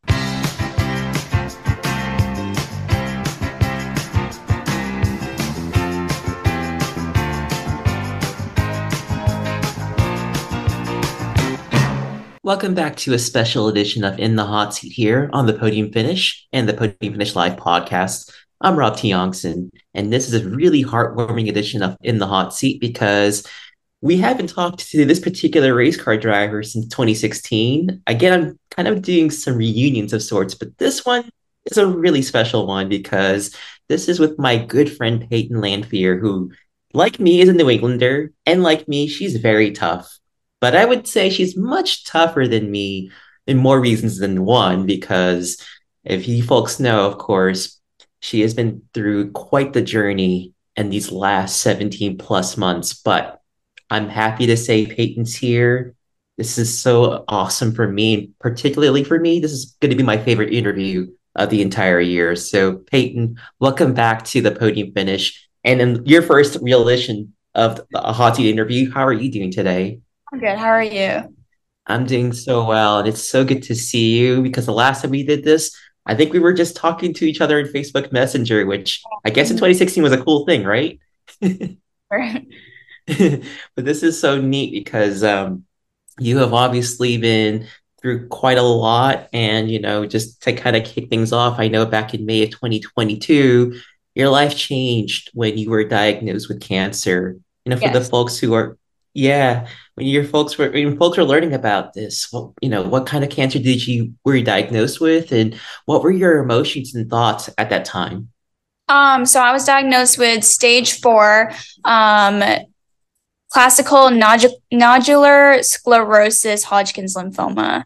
Welcome back to a special edition of In the Hot Seat here on the Podium Finish and the Podium Finish Live podcast. I'm Rob Tiongson, and this is a really heartwarming edition of In the Hot Seat because we haven't talked to this particular race car driver since 2016. Again, I'm kind of doing some reunions of sorts, but this one is a really special one because this is with my good friend Peyton Lanfear, who, like me, is a New Englander, and like me, she's very tough. But I would say she's much tougher than me in more reasons than one, because if you folks know, of course, she has been through quite the journey in these last 17 plus months. But I'm happy to say Peyton's here. This is so awesome for me, particularly for me. This is going to be my favorite interview of the entire year. So Peyton, welcome back to the Podium Finish. And in your first real edition of a Hot Seat interview, how are you doing today? I'm good. How are you? I'm doing so well, and it's so good to see you because the last time we did this, I think we were just talking to each other in Facebook Messenger, which I guess in 2016 was a cool thing, right? But this is so neat because you have obviously been through quite a lot. And, just to kind of kick things off, I know back in May of 2022, your life changed when you were diagnosed with cancer. For the Yes. folks who are, yeah, when folks were learning about this, what kind of cancer were you diagnosed with, and what were your emotions and thoughts at that time? So I was diagnosed with stage 4, um, classical nodular sclerosis, Hodgkin's lymphoma.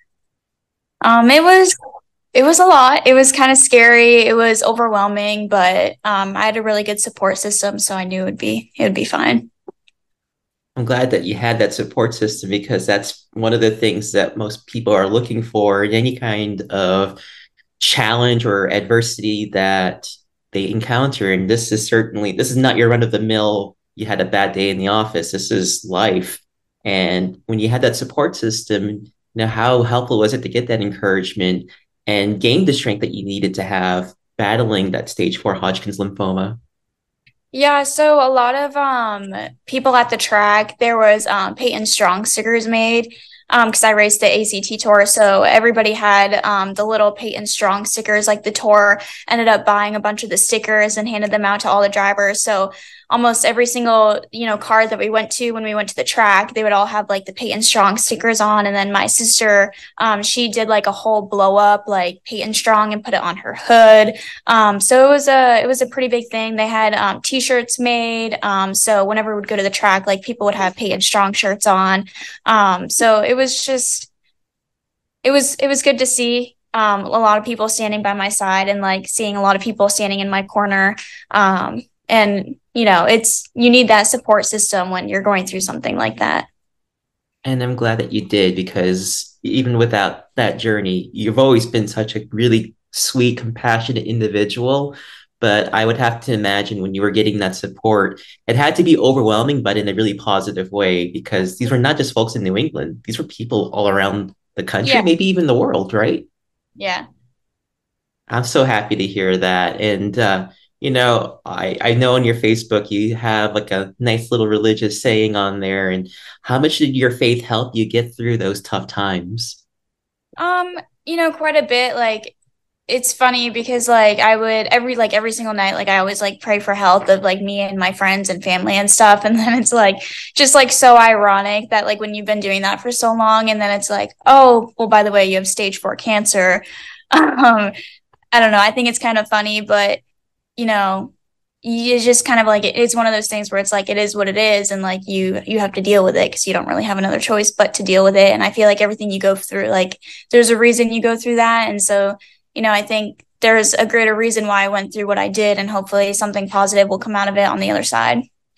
It was a lot. It was kind of scary. It was overwhelming, but I had a really good support system, so I knew it would be fine. I'm glad that you had that support system because that's one of the things that most people are looking for in any kind of challenge or adversity that they encounter. And this is not your run of the mill. You had a bad day in the office. This is life. And when you had that support system, how helpful was it to get that encouragement and gain the strength that you needed to have battling that stage 4 Hodgkin's lymphoma? Yeah, so a lot of people at the track, there was Peyton Strong stickers made because I raced the ACT tour. So everybody had the little Peyton Strong stickers, like the tour ended up buying a bunch of the stickers and handed them out to all the drivers. So almost every single, car that we went to when we went to the track, they would all have like the Peyton Strong stickers on. And then my sister, she did like a whole blow up like Peyton Strong and put it on her hood. So it was a pretty big thing. They had t-shirts made. So whenever we would go to the track, like people would have Peyton Strong shirts on. So it was good to see a lot of people standing by my side and like seeing a lot of people standing in my corner. And you need that support system when you're going through something like that. And I'm glad that you did because even without that journey, you've always been such a really sweet, compassionate individual. But I would have to imagine when you were getting that support, it had to be overwhelming, but in a really positive way, because these were not just folks in New England, these were people all around the country, Yeah, maybe even the world, right? yeah. I'm so happy to hear that. And, I know on your Facebook you have like a nice little religious saying on there. And how much did your faith help you get through those tough times? Um, quite a bit. Like it's funny because like I would every single night, like I always like pray for health of like me and my friends and family and stuff. And then it's like just like so ironic that like when you've been doing that for so long, and then it's like, oh, well, by the way, you have stage 4 cancer. I don't know. I think it's kind of funny, but you know, you just kind of like it's one of those things where it's like it is what it is, and like you have to deal with it because you don't really have another choice but to deal with it. And I feel like everything you go through, like there's a reason you go through that, and so I think there's a greater reason why I went through what I did, and hopefully something positive will come out of it on the other side.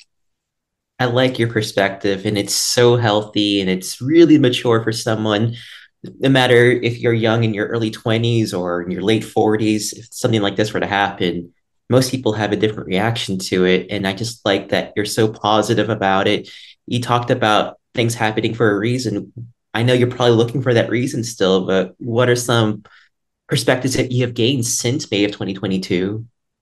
I like your perspective, and it's so healthy and it's really mature for someone, no matter if you're young in your early 20s or in your late 40s, if something like this were to happen, most people have a different reaction to it. And I just like that you're so positive about it. You talked about things happening for a reason. I know you're probably looking for that reason still, but what are some perspectives that you have gained since May of 2022?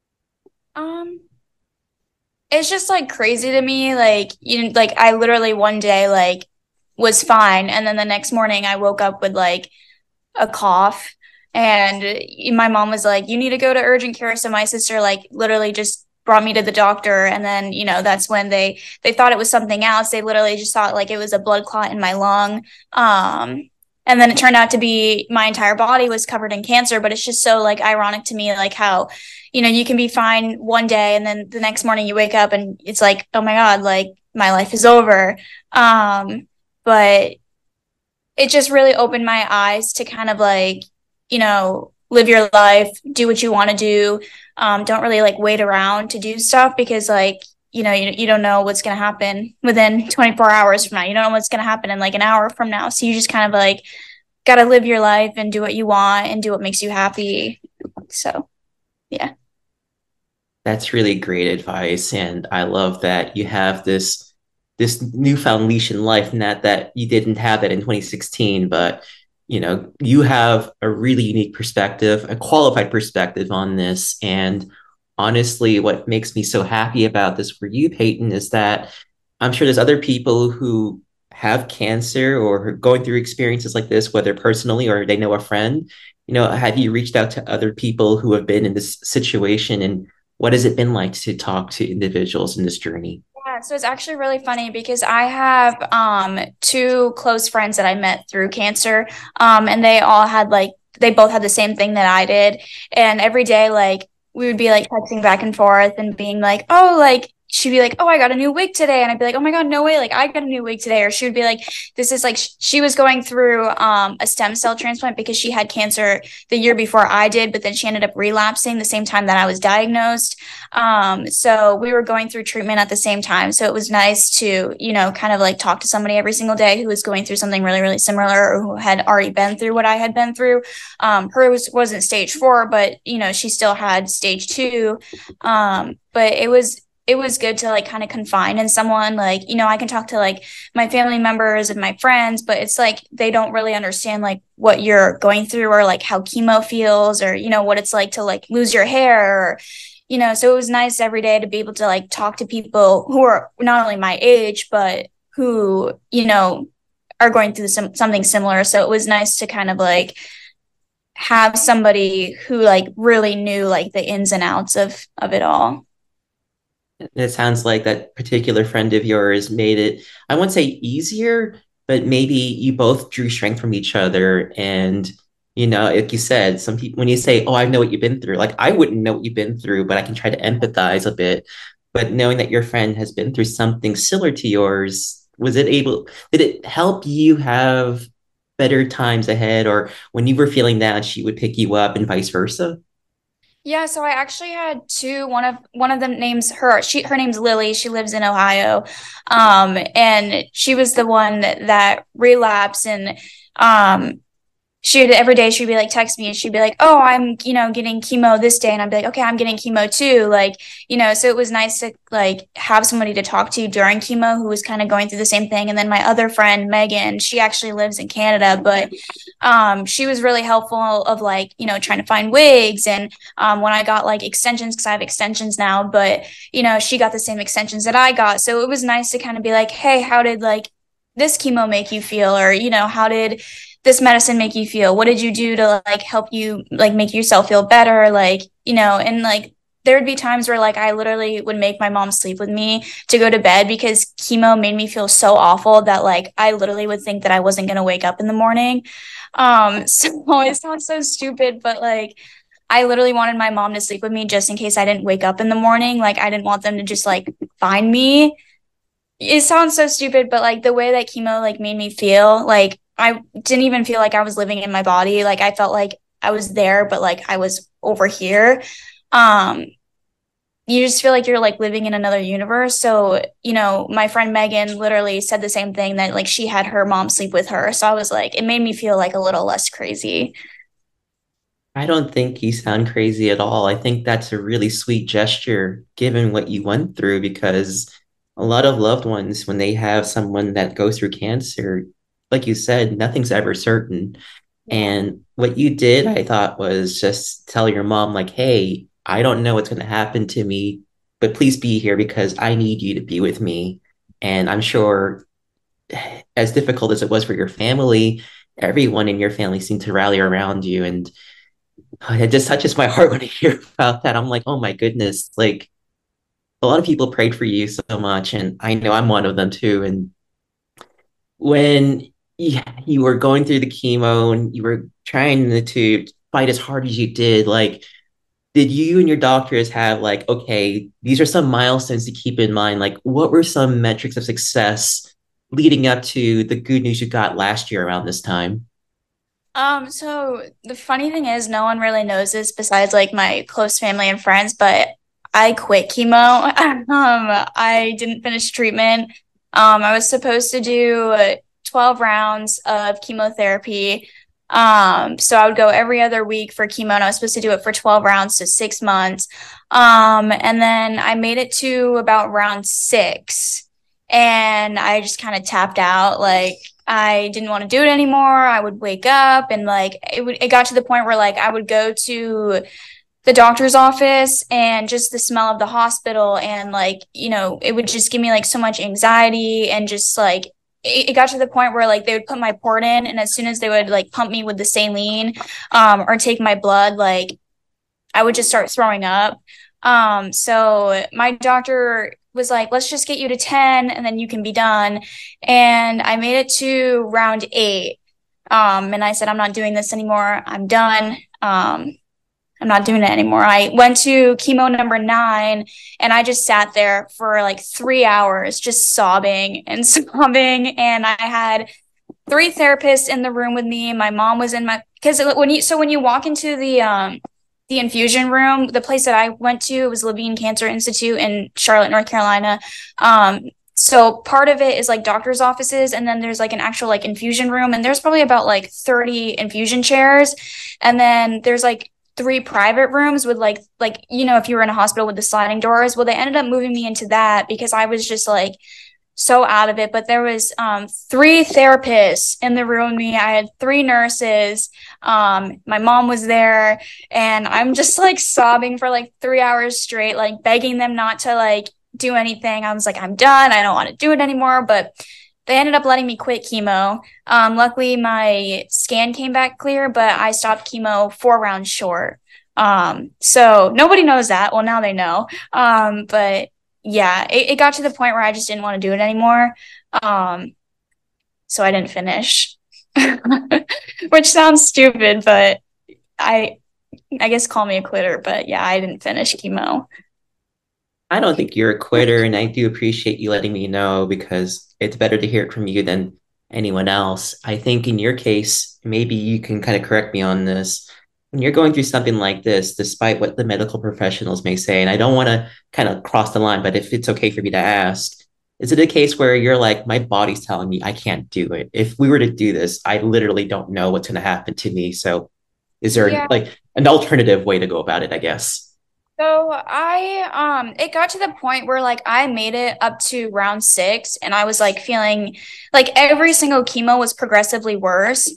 Um, it's just like crazy to me. Like like I literally one day like was fine, and then the next morning I woke up with like a cough, and my mom was like, you need to go to urgent care. So my sister like literally just brought me to the doctor, and then that's when they thought it was something else. They literally just thought like it was a blood clot in my lung. And then it turned out to be my entire body was covered in cancer. But it's just so like ironic to me, like how you can be fine one day, and then the next morning you wake up and it's like, oh my god, like my life is over. But it just really opened my eyes to kind of like, live your life, do what you want to do. Don't really like wait around to do stuff because like, you don't know what's going to happen within 24 hours from now. You don't know what's going to happen in like an hour from now. So you just kind of like got to live your life and do what you want and do what makes you happy. So, yeah. That's really great advice. And I love that you have this newfound leash in life, not that you didn't have that in 2016, but you have a really unique perspective, a qualified perspective on this. And honestly, what makes me so happy about this for you, Peyton, is that I'm sure there's other people who have cancer or are going through experiences like this, whether personally or they know a friend. Have you reached out to other people who have been in this situation, and what has it been like to talk to individuals in this journey? Yeah, so it's actually really funny because I have two close friends that I met through cancer. And they both had the same thing that I did. And every day like we would be like texting back and forth and being like, "Oh, like she'd be like, "Oh, I got a new wig today." And I'd be like, "Oh my God, no way, like I got a new wig today." Or she would be like, "This is like she was going through a stem cell transplant because she had cancer the year before I did, but then she ended up relapsing the same time that I was diagnosed." So we were going through treatment at the same time. So it was nice to, kind of like talk to somebody every single day who was going through something really, really similar or who had already been through what I had been through. Hers wasn't stage 4, but she still had stage 2. But it was good to like kind of confine in someone. Like, I can talk to like my family members and my friends, but it's like they don't really understand like what you're going through or like how chemo feels or what it's like to like lose your hair or so it was nice every day to be able to like talk to people who are not only my age but who are going through something similar. So it was nice to kind of like have somebody who like really knew like the ins and outs of it all. It sounds like that particular friend of yours made it, I won't say easier, but maybe you both drew strength from each other. And, like you said, some people, when you say, "Oh, I know what you've been through," like I wouldn't know what you've been through, but I can try to empathize a bit. But knowing that your friend has been through something similar to yours, did it help you have better times ahead? Or when you were feeling down, she would pick you up and vice versa? Yeah, so I actually had two. One of them names her. Her name's Lily. She lives in Ohio, and she was the one that relapsed, and she'd every day she'd be like text me and she'd be like, "Oh, I'm getting chemo this day," and I'd be like, "Okay, I'm getting chemo too." Like so it was nice to like have somebody to talk to during chemo who was kind of going through the same thing. And then my other friend Megan, she actually lives in Canada, but she was really helpful of like trying to find wigs. And when I got like extensions, because I have extensions now, but she got the same extensions that I got, so it was nice to kind of be like, "Hey, how did like this chemo make you feel?" Or how did this medicine make you feel? What did you do to like help you like make yourself feel better? Like, and like there would be times where like I literally would make my mom sleep with me to go to bed because chemo made me feel so awful that like I literally would think that I wasn't going to wake up in the morning. So it sounds so stupid, but like I literally wanted my mom to sleep with me just in case I didn't wake up in the morning. Like I didn't want them to just like find me. It sounds so stupid, but like the way that chemo like made me feel, like I didn't even feel like I was living in my body. Like I felt like I was there, but like I was over here. Um, you just feel like you're like living in another universe. So, my friend Megan literally said the same thing, that like she had her mom sleep with her. So I was like, it made me feel like a little less crazy. I don't think you sound crazy at all. I think that's a really sweet gesture given what you went through, because a lot of loved ones, when they have someone that goes through cancer, like you said, nothing's ever certain. Yeah. And what you did, I thought, was just tell your mom, like, "Hey, I don't know what's going to happen to me, but please be here because I need you to be with me." And I'm sure, as difficult as it was for your family, everyone in your family seemed to rally around you. And it just touches my heart when I hear about that. I'm like, oh my goodness, like a lot of people prayed for you so much, and I know I'm one of them too. And when you were going through the chemo and you were trying to fight as hard as you did, like, did you and your doctors have like, okay, these are some milestones to keep in mind? Like, what were some metrics of success leading up to the good news you got last year around this time? So the funny thing is no one really knows this besides like my close family and friends, but I quit chemo. I didn't finish treatment. I was supposed to do 12 rounds of chemotherapy. So I would go every other week for chemo, and I was supposed to do it for 12 rounds, so 6 months. And then I made it to about round 6, and I just kind of tapped out. Like I didn't want to do it anymore. I would wake up and like it got to the point where like I would go to the doctor's office and just the smell of the hospital, and like, you know, it would just give me like so much anxiety, and just like it got to the point where like they would put my port in, and as soon as they would like pump me with the saline or take my blood, like I would just start throwing up. So my doctor was like, let's just get you to 10 and then you can be done. And I made it to round 8. And I said, I'm not doing this anymore. I'm done. I'm not doing it anymore. I went to chemo number 9, and I just sat there for like 3 hours, just sobbing and sobbing. And I had 3 therapists in the room with me. My mom was in because when you walk into the infusion room, the place that I went to was Levine Cancer Institute in Charlotte, North Carolina. So part of it is like doctor's offices, and then there's like an actual like infusion room, and there's probably about like 30 infusion chairs. And then there's like 3 private rooms with like, you know, if you were in a hospital with the sliding doors. Well, they ended up moving me into that because I was just like so out of it. But there was 3 therapists in the room with me. I had 3 nurses. My mom was there, and I'm just like sobbing for like 3 hours straight, like begging them not to like do anything. I was like, I'm done. I don't want to do it anymore. But they ended up letting me quit chemo. Luckily, my scan came back clear, but I stopped chemo 4 rounds short. So nobody knows that. Well, now they know. But yeah, it got to the point where I just didn't want to do it anymore. So I didn't finish, which sounds stupid, but I guess call me a quitter. But yeah, I didn't finish chemo. I don't think you're a quitter, and I do appreciate you letting me know because it's better to hear it from you than anyone else. I think in your case, maybe you can kind of correct me on this. When you're going through something like this, despite what the medical professionals may say, and I don't want to kind of cross the line, but if it's okay for me to ask, is it a case where you're like, my body's telling me I can't do it? If we were to do this, I literally don't know what's going to happen to me. So is there like an alternative way to go about it, I guess? So it got to the point where like I made it up to round 6, and I was like feeling like every single chemo was progressively worse.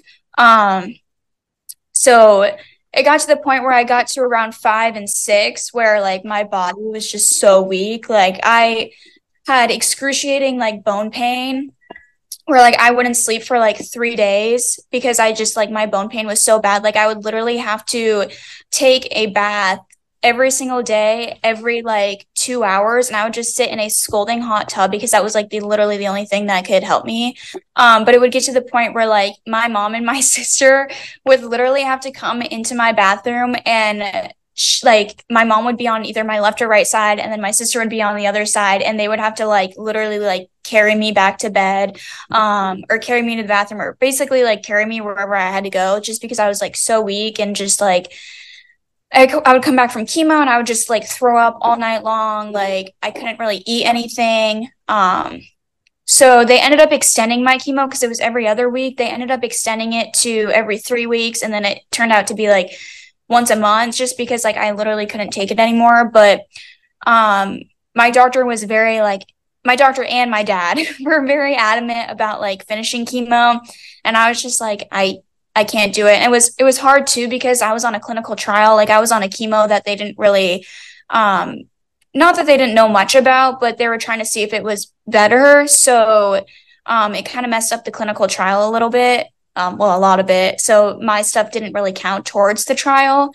So it got to the point where I got to around 5 and 6 where like my body was just so weak. Like I had excruciating like bone pain where like I wouldn't sleep for like 3 days because I just like my bone pain was so bad. Like I would literally have to take a bath every single day, every like 2 hours, and I would just sit in a scalding hot tub because that was like literally the only thing that could help me. But it would get to the point where like my mom and my sister would literally have to come into my bathroom, and like my mom would be on either my left or right side, and then my sister would be on the other side, and they would have to like literally like carry me back to bed, or carry me to the bathroom, or basically like carry me wherever I had to go, just because I was like so weak, and just like I would come back from chemo and I would just like throw up all night long. Like I couldn't really eat anything. So they ended up extending my chemo because it was every other week. They ended up extending it to every 3 weeks. And then it turned out to be like once a month, just because like I literally couldn't take it anymore. But my doctor was very like, my doctor and my dad were very adamant about like finishing chemo. And I was just like, I can't do it. And it was hard too because I was on a clinical trial. Like I was on a chemo that they didn't really, not that they didn't know much about, but they were trying to see if it was better. So it kind of messed up the clinical trial a little bit, well, a lot of it. So my stuff didn't really count towards the trial.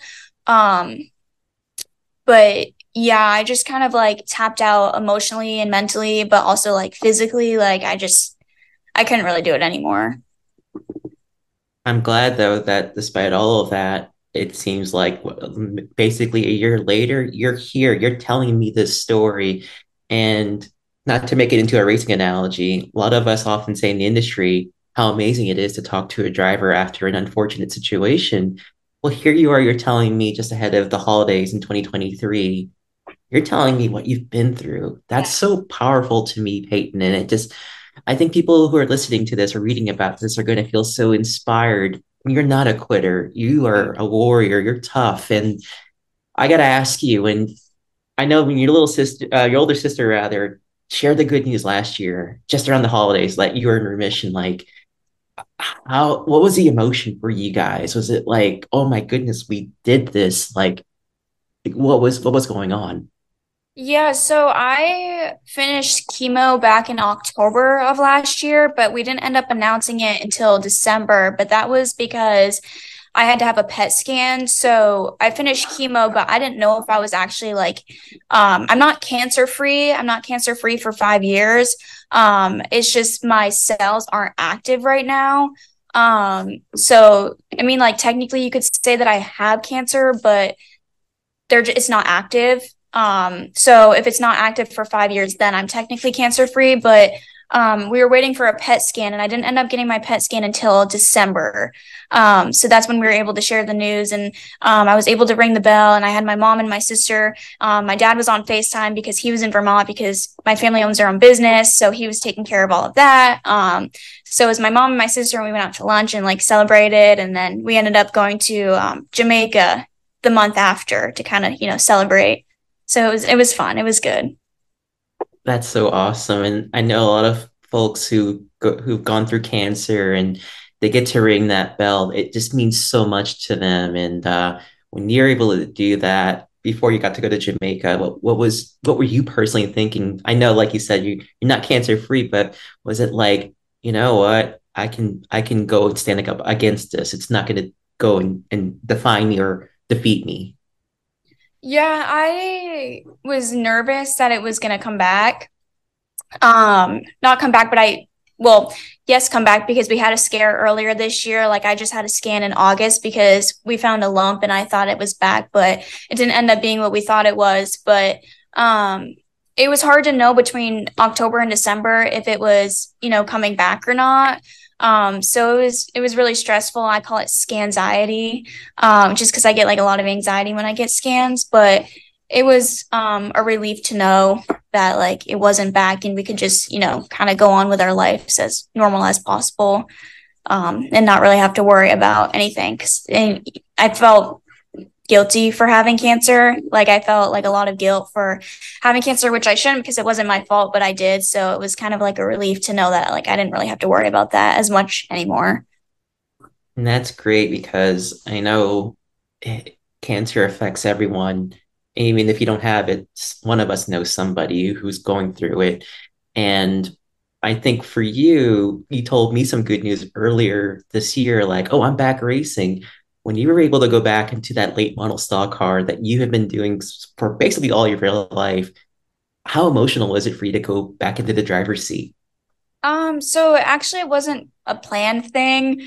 But yeah, I just kind of like tapped out emotionally and mentally, but also like physically. Like I couldn't really do it anymore. I'm glad though that despite all of that, it seems like basically a year later, you're here, you're telling me this story. And not to make it into a racing analogy, a lot of us often say in the industry how amazing it is to talk to a driver after an unfortunate situation. Well, here you are, you're telling me just ahead of the holidays in 2023, you're telling me what you've been through. That's so powerful to me, Peyton. And it just, I think people who are listening to this or reading about this are going to feel so inspired. You're not a quitter. You are a warrior. You're tough. And I got to ask you, and I know when your little sister, your older sister rather, shared the good news last year, just around the holidays, that you were in remission. Like, what was the emotion for you guys? Was it like, oh my goodness, we did this? Like, Like, what was going on? Yeah, so I finished chemo back in October of last year, but we didn't end up announcing it until December. But that was because I had to have a PET scan. So I finished chemo, but I didn't know if I was actually like, I'm not cancer free. I'm not cancer free for 5 years. It's just my cells aren't active right now. So I mean, like technically you could say that I have cancer, but it's not active. So if it's not active for 5 years, then I'm technically cancer free. But we were waiting for a PET scan, and I didn't end up getting my PET scan until December. So that's when we were able to share the news, and I was able to ring the bell. And I had my mom and my sister. My dad was on FaceTime because he was in Vermont because my family owns their own business, so he was taking care of all of that. So it was my mom and my sister, and we went out to lunch and like celebrated, and then we ended up going to Jamaica the month after to kind of, celebrate. So it was fun. It was good. That's so awesome. And I know a lot of folks who've gone through cancer and they get to ring that bell. It just means so much to them. And when you're able to do that before you got to go to Jamaica, what were you personally thinking? I know, like you said, you're not cancer free, but was it like, you know what, I can go and stand up against this. It's not gonna go and define me or defeat me. Yeah, I was nervous that it was going to come back. Not come back, but well, yes, come back because we had a scare earlier this year. Like I just had a scan in August because we found a lump and I thought it was back, but it didn't end up being what we thought it was. But it was hard to know between October and December if it was, coming back or not. So it was really stressful. I call it scanxiety, just because I get like a lot of anxiety when I get scans, but it was a relief to know that like it wasn't back and we could just, kind of go on with our lives as normal as possible, and not really have to worry about anything. 'Cause I felt guilty for having cancer. Like I felt like a lot of guilt for having cancer, which I shouldn't because it wasn't my fault, but I did. So it was kind of like a relief to know that like I didn't really have to worry about that as much anymore. And that's great because I know cancer affects everyone. Even if you don't have it, one of us knows somebody who's going through it. And I think for you, you told me some good news earlier this year, like, oh, I'm back racing. When you were able to go back into that late model stock car that you have been doing for basically all your real life, how emotional was it for you to go back into the driver's seat? So actually it wasn't a planned thing.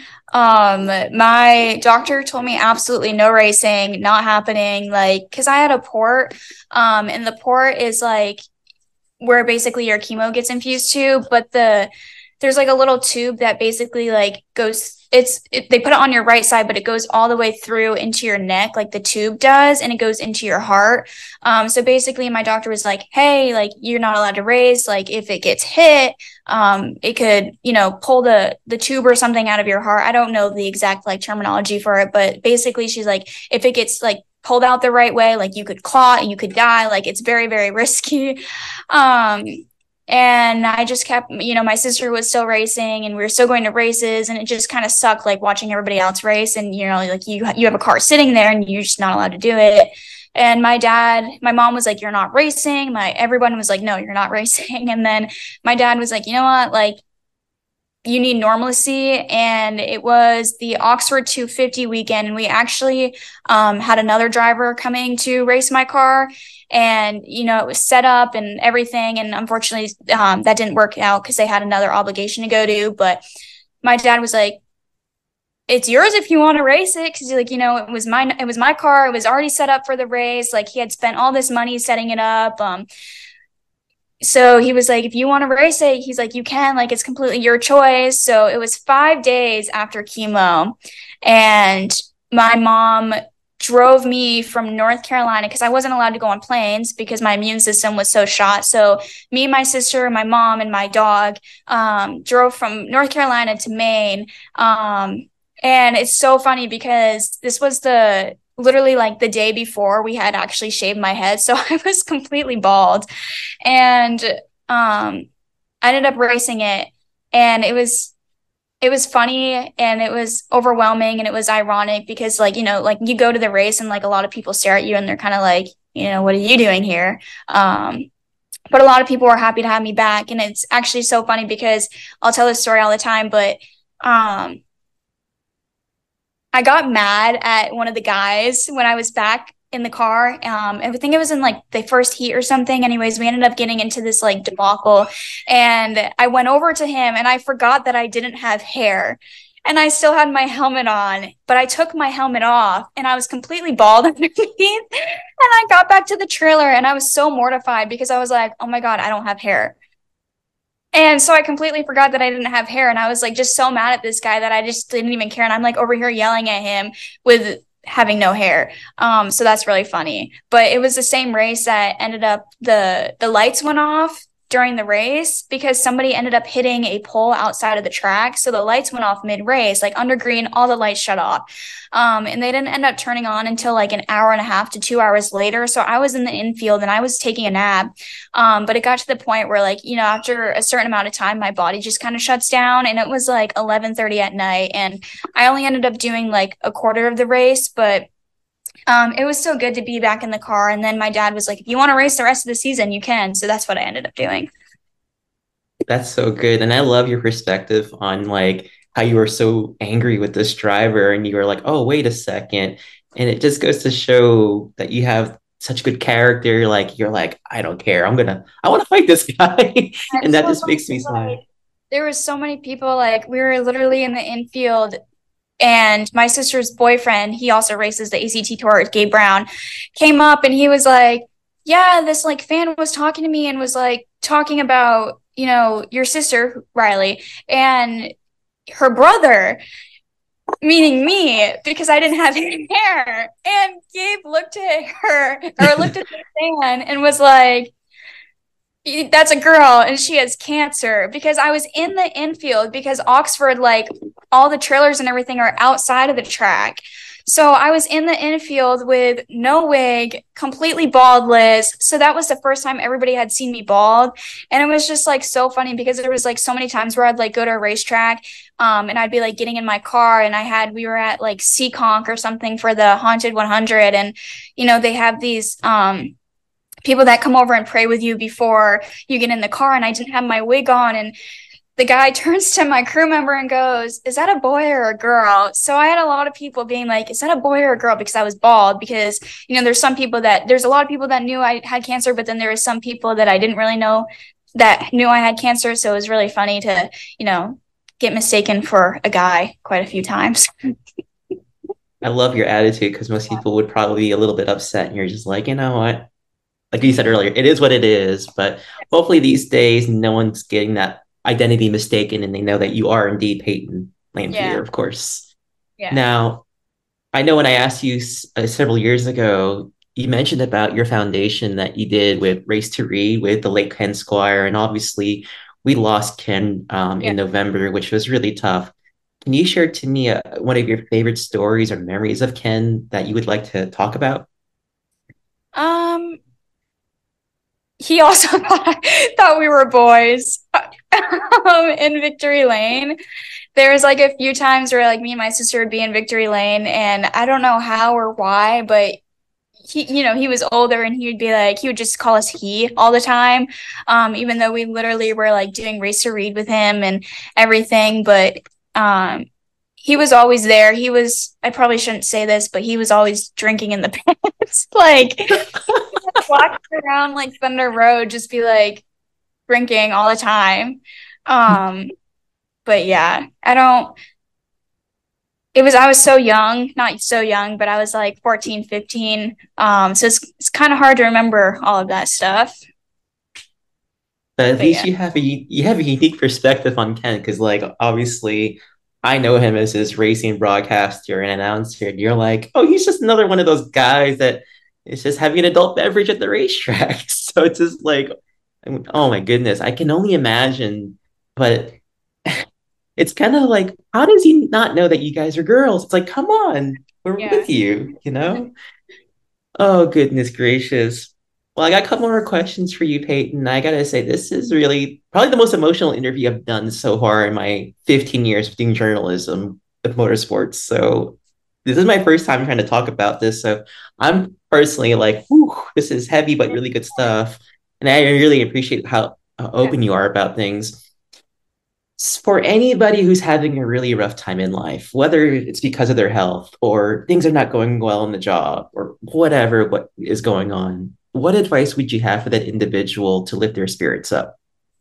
My doctor told me absolutely no racing, not happening, like, because I had a port, and the port is like where basically your chemo gets infused to, but there's like a little tube that basically like they put it on your right side, but it goes all the way through into your neck, like the tube does, and it goes into your heart. So basically my doctor was like, hey, like you're not allowed to race. Like if it gets hit, it could, pull the tube or something out of your heart. I don't know the exact like terminology for it, but basically she's like, if it gets like pulled out the right way, like you could clot and you could die. Like it's very, very risky. Um, and I just kept, my sister was still racing and we were still going to races, and it just kind of sucked like watching everybody else race. And, like you have a car sitting there and you're just not allowed to do it. And my mom was like, you're not racing. Everyone was like, no, you're not racing. And then my dad was like, you know what? Like, you need normalcy. And it was the Oxford 250 weekend. And we actually had another driver coming to race my car. And, it was set up and everything. And unfortunately, that didn't work out because they had another obligation to go to. But my dad was like, it's yours if you want to race it. Cause like, it was my car. It was already set up for the race. Like he had spent all this money setting it up. So he was like, if you want to race it, he's like, you can, like, it's completely your choice. So it was 5 days after chemo. And my mom drove me from North Carolina because I wasn't allowed to go on planes because my immune system was so shot. So me, my sister, my mom, and my dog drove from North Carolina to Maine. And it's so funny because this was literally like the day before we had actually shaved my head. So I was completely bald. And I ended up racing it. And it was it was funny and it was overwhelming and it was ironic because like, like you go to the race and like a lot of people stare at you and they're kind of like, what are you doing here? But a lot of people were happy to have me back. And it's actually so funny because I'll tell this story all the time, but I got mad at one of the guys when I was back in the car. I think it was in like the first heat or something. Anyways, we ended up getting into this like debacle and I went over to him and I forgot that I didn't have hair. And I still had my helmet on, but I took my helmet off and I was completely bald underneath. And I got back to the trailer and I was so mortified because I was like, oh my God, I don't have hair. And so I completely forgot that I didn't have hair. And I was like just so mad at this guy that I just didn't even care. And I'm like over here yelling at him with having no hair. So that's really funny. But it was the same race that ended up the lights went off during the race because somebody ended up hitting a pole outside of the track. So the lights went off mid-race, like under green, all the lights shut off. And they didn't end up turning on until like an hour and a half to 2 hours later. So I was in the infield and I was taking a nap. But it got to the point where like, after a certain amount of time, my body just kind of shuts down and it was like 11:30 at night. And I only ended up doing like a quarter of the race, but it was so good to be back in the car. And then my dad was like, if you want to race the rest of the season, you can. So that's what I ended up doing. That's so good. And I love your perspective on like how you were so angry with this driver and you were like, oh, wait a second. And it just goes to show that you have such good character. Like you're like, I don't care. I want to fight this guy. And that just makes me smile. There were so many people, like we were literally in the infield. And my sister's boyfriend, he also races the ACT Tour, Gabe Brown, came up and he was like, yeah, this like fan was talking to me and was like talking about, your sister, Riley, and her brother, meaning me, because I didn't have hair. And Gabe looked at her or looked at the fan and was like, that's a girl and she has cancer, because I was in the infield because Oxford, like all the trailers and everything are outside of the track. So I was in the infield with no wig, completely baldless. So that was the first time everybody had seen me bald. And it was just like so funny because there was like so many times where I'd like go to a racetrack and I'd be like getting in my car and we were at like Seekonk or something for the Haunted 100. And, they have these people that come over and pray with you before you get in the car, and I didn't have my wig on, and the guy turns to my crew member and goes, is that a boy or a girl? So I had a lot of people being like, is that a boy or a girl? Because I was bald, because there's a lot of people that knew I had cancer, but then there was some people that I didn't really know that knew I had cancer. So it was really funny to get mistaken for a guy quite a few times. I love your attitude, because most people would probably be a little bit upset and you're just like, you know what? Like you said earlier, it is what it is. But hopefully these days, no one's getting that identity mistaken and they know that you are indeed Peyton Lanphier, of course. Yeah. Now, I know when I asked you several years ago, you mentioned about your foundation that you did with Race to Read with the late Ken Squire. And obviously, we lost Ken in November, which was really tough. Can you share to me one of your favorite stories or memories of Ken that you would like to talk about? He also thought we were boys in Victory Lane. There was like a few times where like me and my sister would be in Victory Lane, and I don't know how or why, but he was older and he would just call us he all the time. Even though we literally were like doing Race to Read with him and everything, but he was always there. I probably shouldn't say this, but he was always drinking in the pits. Like walking around like Thunder Road, just be like drinking all the time. But yeah, I was so young, not so young, but I was like 14, 15. So it's kind of hard to remember all of that stuff. But at least you have a unique perspective on Ken, because like obviously I know him as his racing broadcaster and announcer, and you're like, oh, he's just another one of those guys that is just having an adult beverage at the racetrack. So it's just like, oh my goodness, I can only imagine. But it's kind of like, how does he not know that you guys are girls? It's like, come on, we're with you, Oh, goodness gracious. Well, I got a couple more questions for you, Peyton. I gotta say, this is really probably the most emotional interview I've done so far in my 15 years of doing journalism with motorsports. So this is my first time trying to talk about this. So I'm personally like, whew, this is heavy but really good stuff. And I really appreciate how open you are about things. For anybody who's having a really rough time in life, whether it's because of their health or things are not going well in the job or whatever what is going on, what advice would you have for that individual to lift their spirits up?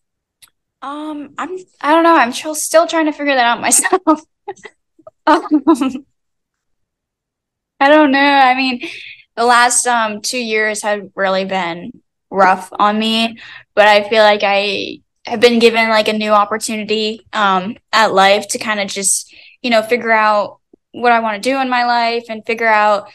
I don't know. I'm still trying to figure that out myself. Um, I don't know. I mean, the last 2 years have really been rough on me, but I feel like I have been given like a new opportunity at life to kind of just, figure out what I want to do in my life and figure out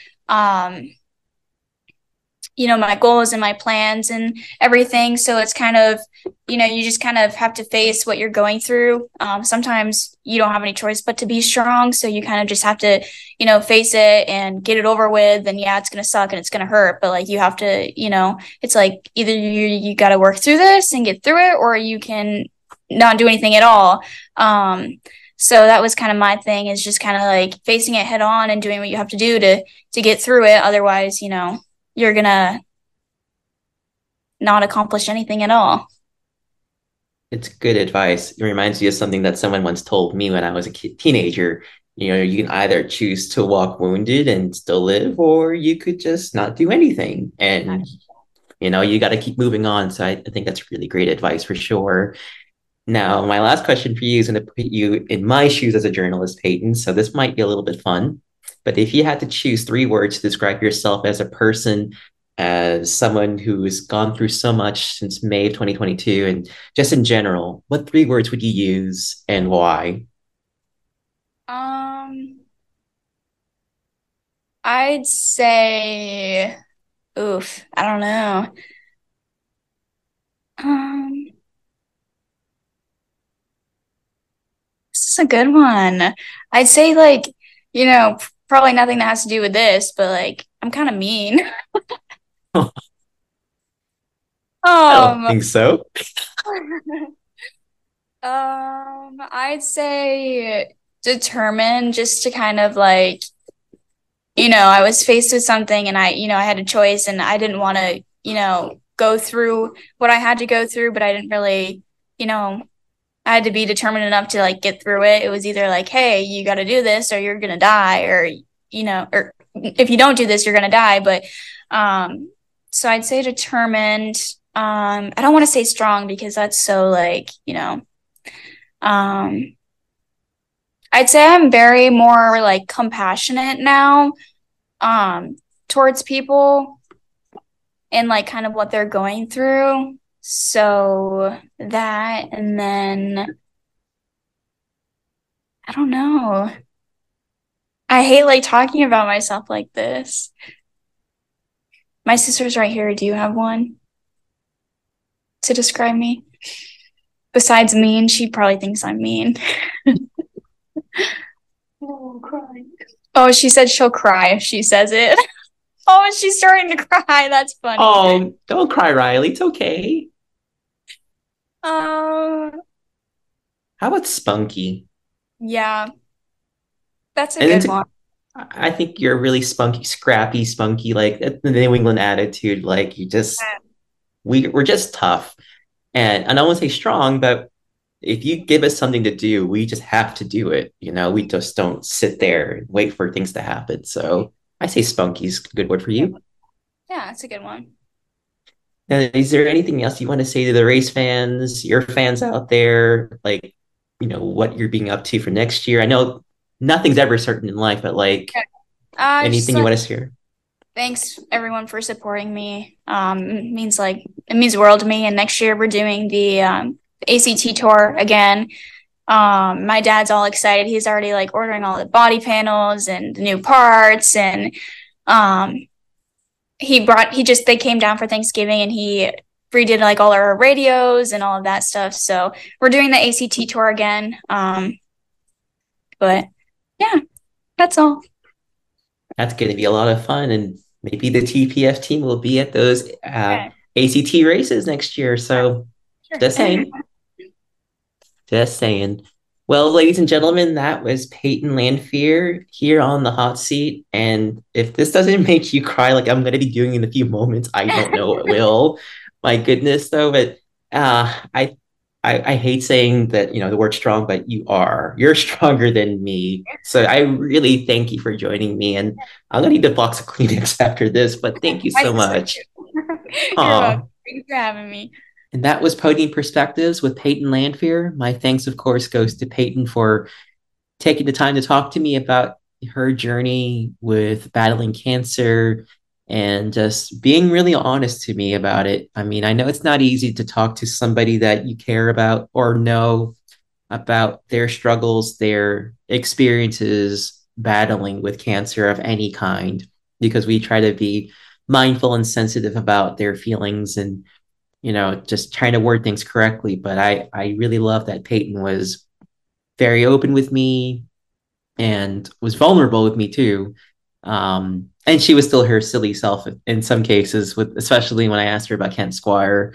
my goals and my plans and everything. So it's kind of, you just kind of have to face what you're going through. Sometimes you don't have any choice but to be strong. So you kind of just have to, face it and get it over with. And yeah, it's going to suck and it's going to hurt. But like you have to, it's like either you got to work through this and get through it, or you can not do anything at all. So that was kind of my thing, is just kind of like facing it head on and doing what you have to do to get through it. Otherwise, you're gonna not accomplish anything at all. It's good advice. It reminds me of something that someone once told me when I was a teenager. You can either choose to walk wounded and still live, or you could just not do anything. And, you got to keep moving on. So I think that's really great advice for sure. Now, my last question for you is going to put you in my shoes as a journalist, Peyton. So this might be a little bit fun. But if you had to choose three words to describe yourself as a person, as someone who's gone through so much since May of 2022, and just in general, what three words would you use and why? I'd say, oof, I don't know. Um, this is a good one. I'd say like, probably nothing that has to do with this, but like I'm kind of mean. I don't Um, think so. I'd say determined, just to kind of like, I was faced with something and I had a choice and I didn't want to, go through what I had to go through, but I didn't really, I had to be determined enough to like get through it. It was either like, hey, you got to do this or you're gonna die, or if you don't do this, you're gonna die. But so I'd say determined. I don't want to say strong because that's so like, um, I'd say I'm very more like compassionate now, um, towards people and like kind of what they're going through. So that, and then I don't know. I hate like talking about myself like this. My sister's right here. Do you have one to describe me? Besides mean, she probably thinks I'm mean. Oh, crying. Oh, she said she'll cry if she says it. Oh, she's starting to cry. That's funny. Oh, don't cry, Riley. It's okay. Um, How about spunky? yeah, that's a And good it's one. I think you're really spunky, scrappy, spunky, like the New England attitude. Like you just we're just tough. And I don't want to say strong, but if you give us something to do, we just have to do it. We just don't sit there and wait for things to happen. So I say spunky's a good word for you. Yeah, that's a good one. Now, is there anything else you want to say to the race fans, your fans out there, like, what you're being up to for next year? I know nothing's ever certain in life, but like Just anything you like want to share? thanks everyone for supporting me. It means the world to me. And next year we're doing the ACT tour again. My dad's all excited. He's already like ordering all the body panels and the new parts, and um, they came down for Thanksgiving and he redid like all our radios and all of that stuff. So we're doing the ACT tour again. But yeah, that's all. That's going to be a lot of fun. And maybe the TPF team will be at those ACT races next year. So Sure. just saying. Just saying. Well, ladies and gentlemen, that was Peyton Lanfear here on the hot seat. And if this doesn't make you cry like I'm going to be doing in a few moments, I don't know what will. My goodness, though. But I hate saying that, the word strong, but you're stronger than me. So I really thank you for joining me. And I'm going to need a box of Kleenex after this, but thank you so much. You're welcome. Thanks for having me. And that was Podium Perspectives with Peyton Lanfear. My thanks, of course, goes to Peyton for taking the time to talk to me about her journey with battling cancer and just being really honest to me about it. I mean, I know it's not easy to talk to somebody that you care about or know about their struggles, their experiences battling with cancer of any kind, because we try to be mindful and sensitive about their feelings and just trying to word things correctly. But I really love that Peyton was very open with me and was vulnerable with me too. And she was still her silly self in some cases, with especially when I asked her about Kent Squire.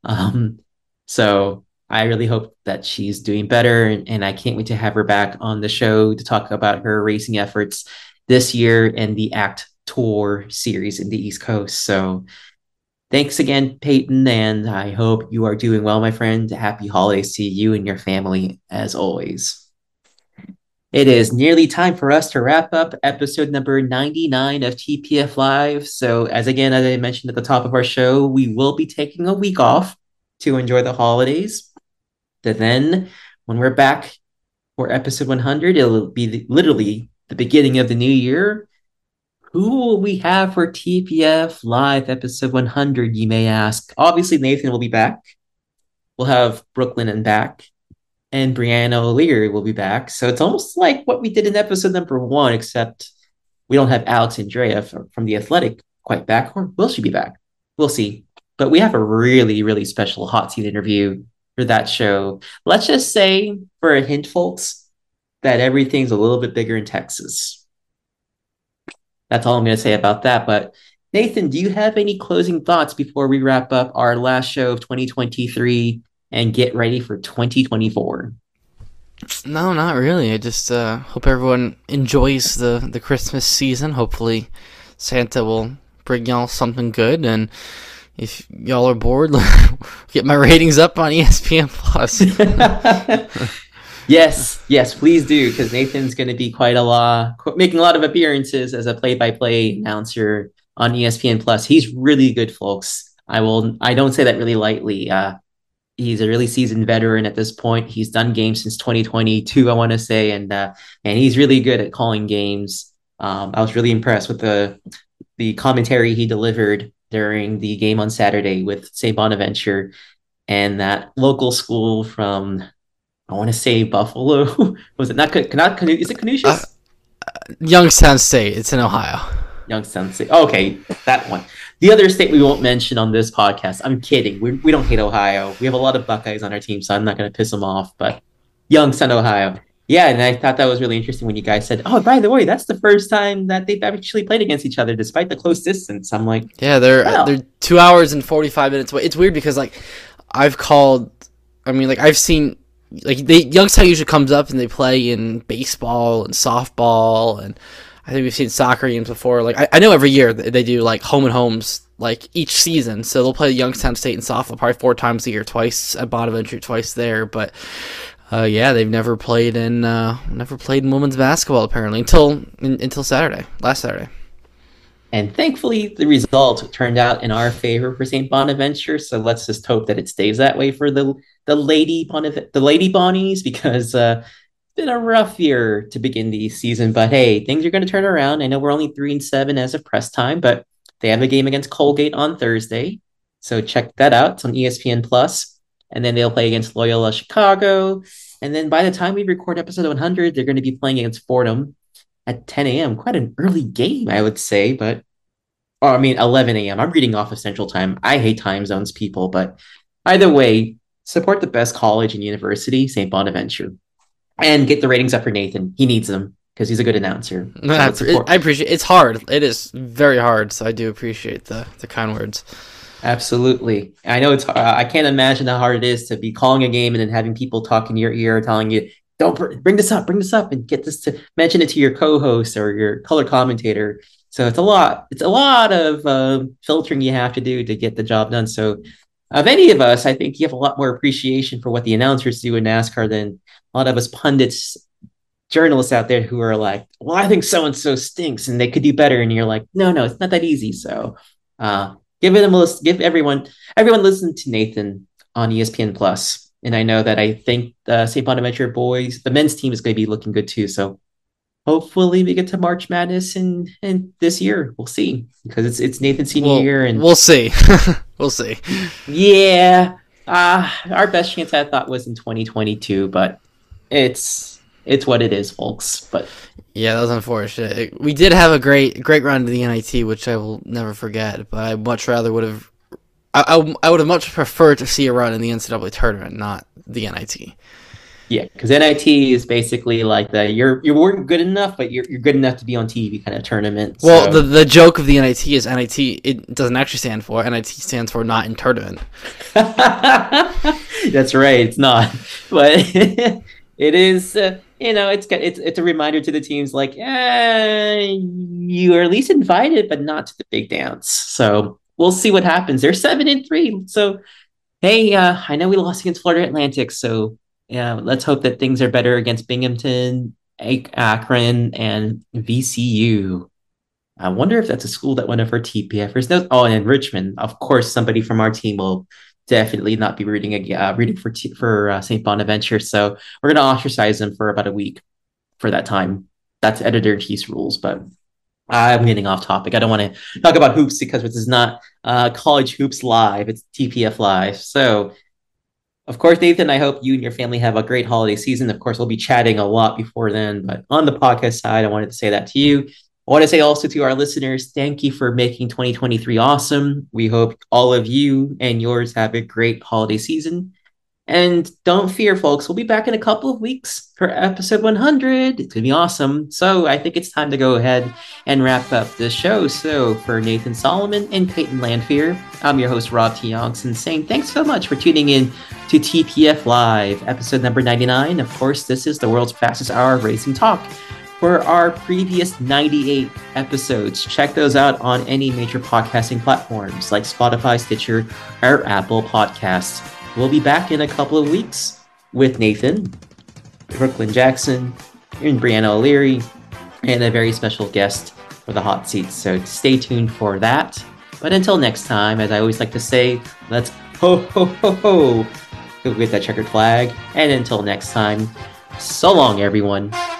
So I really hope that she's doing better, and I can't wait to have her back on the show to talk about her racing efforts this year and the ACT Tour series in the East Coast. So thanks again, Peyton, and I hope you are doing well, my friend. Happy holidays to you and your family, as always. It is nearly time for us to wrap up episode number 99 of TPF Live. So, as I mentioned at the top of our show, we will be taking a week off to enjoy the holidays. But then, when we're back for episode 100, it'll be literally the beginning of the new year. Who will we have for TPF Live episode 100, you may ask? Obviously, Nathan will be back. We'll have Brooklyn and back. And Brianna O'Leary will be back. So it's almost like what we did in episode number 1, except we don't have Alex Andrea from The Athletic quite back. Or will she be back? We'll see. But we have a really, really special hot seat interview for that show. Let's just say, for a hint, folks, that everything's a little bit bigger in Texas. That's all I'm going to say about that. But Nathan, do you have any closing thoughts before we wrap up our last show of 2023 and get ready for 2024? No, not really. I just hope everyone enjoys the Christmas season. Hopefully Santa will bring y'all something good, and if y'all are bored, get my ratings up on ESPN Plus. Yes, please do, because Nathan's going to be making a lot of appearances as a play-by-play announcer on ESPN Plus. He's really good, folks. I don't say that really lightly. He's a really seasoned veteran at this point. He's done games since 2022, I want to say, and he's really good at calling games. I was really impressed with the commentary he delivered during the game on Saturday with St. Bonaventure and that local school from, I want to say, Buffalo. Was it not? Is it Canisius? Youngstown State. It's in Ohio. Youngstown State. Okay, that one. The other state we won't mention on this podcast. I'm kidding. We don't hate Ohio. We have a lot of Buckeyes on our team, so I'm not going to piss them off. But Youngstown, Ohio. Yeah, and I thought that was really interesting when you guys said, "Oh, by the way, that's the first time that they've actually played against each other, despite the close distance." I'm like, yeah, they're 2 hours and 45 minutes away. It's weird because I've seen Youngstown usually comes up and they play in baseball and softball, and I think we've seen soccer games before. I know every year they do home and homes each season, so they'll play Youngstown State and softball probably 4 times a year, twice at Bonaventure, twice there. But they've never played in women's basketball apparently until last Saturday. And thankfully, the result turned out in our favor for St. Bonaventure. So let's just hope that it stays that way for the Lady Bonnies, because it's been a rough year to begin the season. But hey, things are going to turn around. I know we're only 3-7 as of press time, but they have a game against Colgate on Thursday, so check that out. It's on ESPN Plus, and then they'll play against Loyola Chicago. And then by the time we record episode 100, they're going to be playing against Fordham at 10 a.m. Quite an early game, I would say, but 11 a.m. I'm reading off of Central Time. I hate time zones, people, but either way, support the best college and university, St. Bonaventure, and get the ratings up for Nathan. He needs them. because he's a good announcer. No, I appreciate it's hard. It is very hard, so I do appreciate the kind words. Absolutely. I know it's I can't imagine how hard it is to be calling a game and then having people talk in your ear telling you, don't bring this up, and get this to mention it to your co-host or your color commentator. So it's a lot of filtering you have to do to get the job done. So of any of us, I think you have a lot more appreciation for what the announcers do in NASCAR than a lot of us pundits, journalists out there who are like, well, I think so-and-so stinks and they could do better. And you're like, no, it's not that easy. So give everyone listen to Nathan on ESPN Plus. And I know that I think the St. Bonaventure boys, the men's team is going to be looking good too. So hopefully we get to March Madness in this year. We'll see, because it's Nathan's senior year, and we'll see. We'll see. Yeah, our best chance I thought was in 2022, but it's what it is, folks. But yeah, that was unfortunate. We did have a great run to the NIT, which I will never forget. But I much rather would have. I would have much preferred to see a run in the NCAA tournament, not the NIT. Yeah, because NIT is basically like you weren't good enough, but you're good enough to be on TV kind of tournament. Well, so. The joke of the NIT is NIT. It doesn't actually stand for NIT. Stands for not in tournament. That's right. It's not, but it is. It's a reminder to the teams like, you are at least invited, but not to the big dance. So we'll see what happens. They're 7-3. So hey, I know we lost against Florida Atlantic, so. Yeah, let's hope that things are better against Binghamton, Akron, and VCU. I wonder if that's a school that one of our TPFers. Oh, and in Richmond, of course, somebody from our team will definitely not be rooting for St. Bonaventure. So we're going to ostracize them for about a week for that time. That's editor-in-chief's rules, but I'm getting off topic. I don't want to talk about hoops because this is not College Hoops Live. It's TPF Live. So. Of course, Nathan, I hope you and your family have a great holiday season. Of course, we'll be chatting a lot before then, but on the podcast side, I wanted to say that to you. I want to say also to our listeners, thank you for making 2023 awesome. We hope all of you and yours have a great holiday season. And don't fear, folks, we'll be back in a couple of weeks for episode 100. It's going to be awesome. So I think it's time to go ahead and wrap up the show. So for Nathan Solomon and Peyton Landfear, I'm your host, Rob T. Youngson, saying thanks so much for tuning in to TPF Live, episode number 99. Of course, this is the world's fastest hour of racing talk. For our previous 98 episodes, check those out on any major podcasting platforms like Spotify, Stitcher, or Apple Podcasts. We'll be back in a couple of weeks with Nathan, Brooklyn Jackson, and Brianna O'Leary, and a very special guest for the hot seats. So stay tuned for that. But until next time, as I always like to say, let's ho, ho, ho, ho. Go get that checkered flag. And until next time, so long, everyone.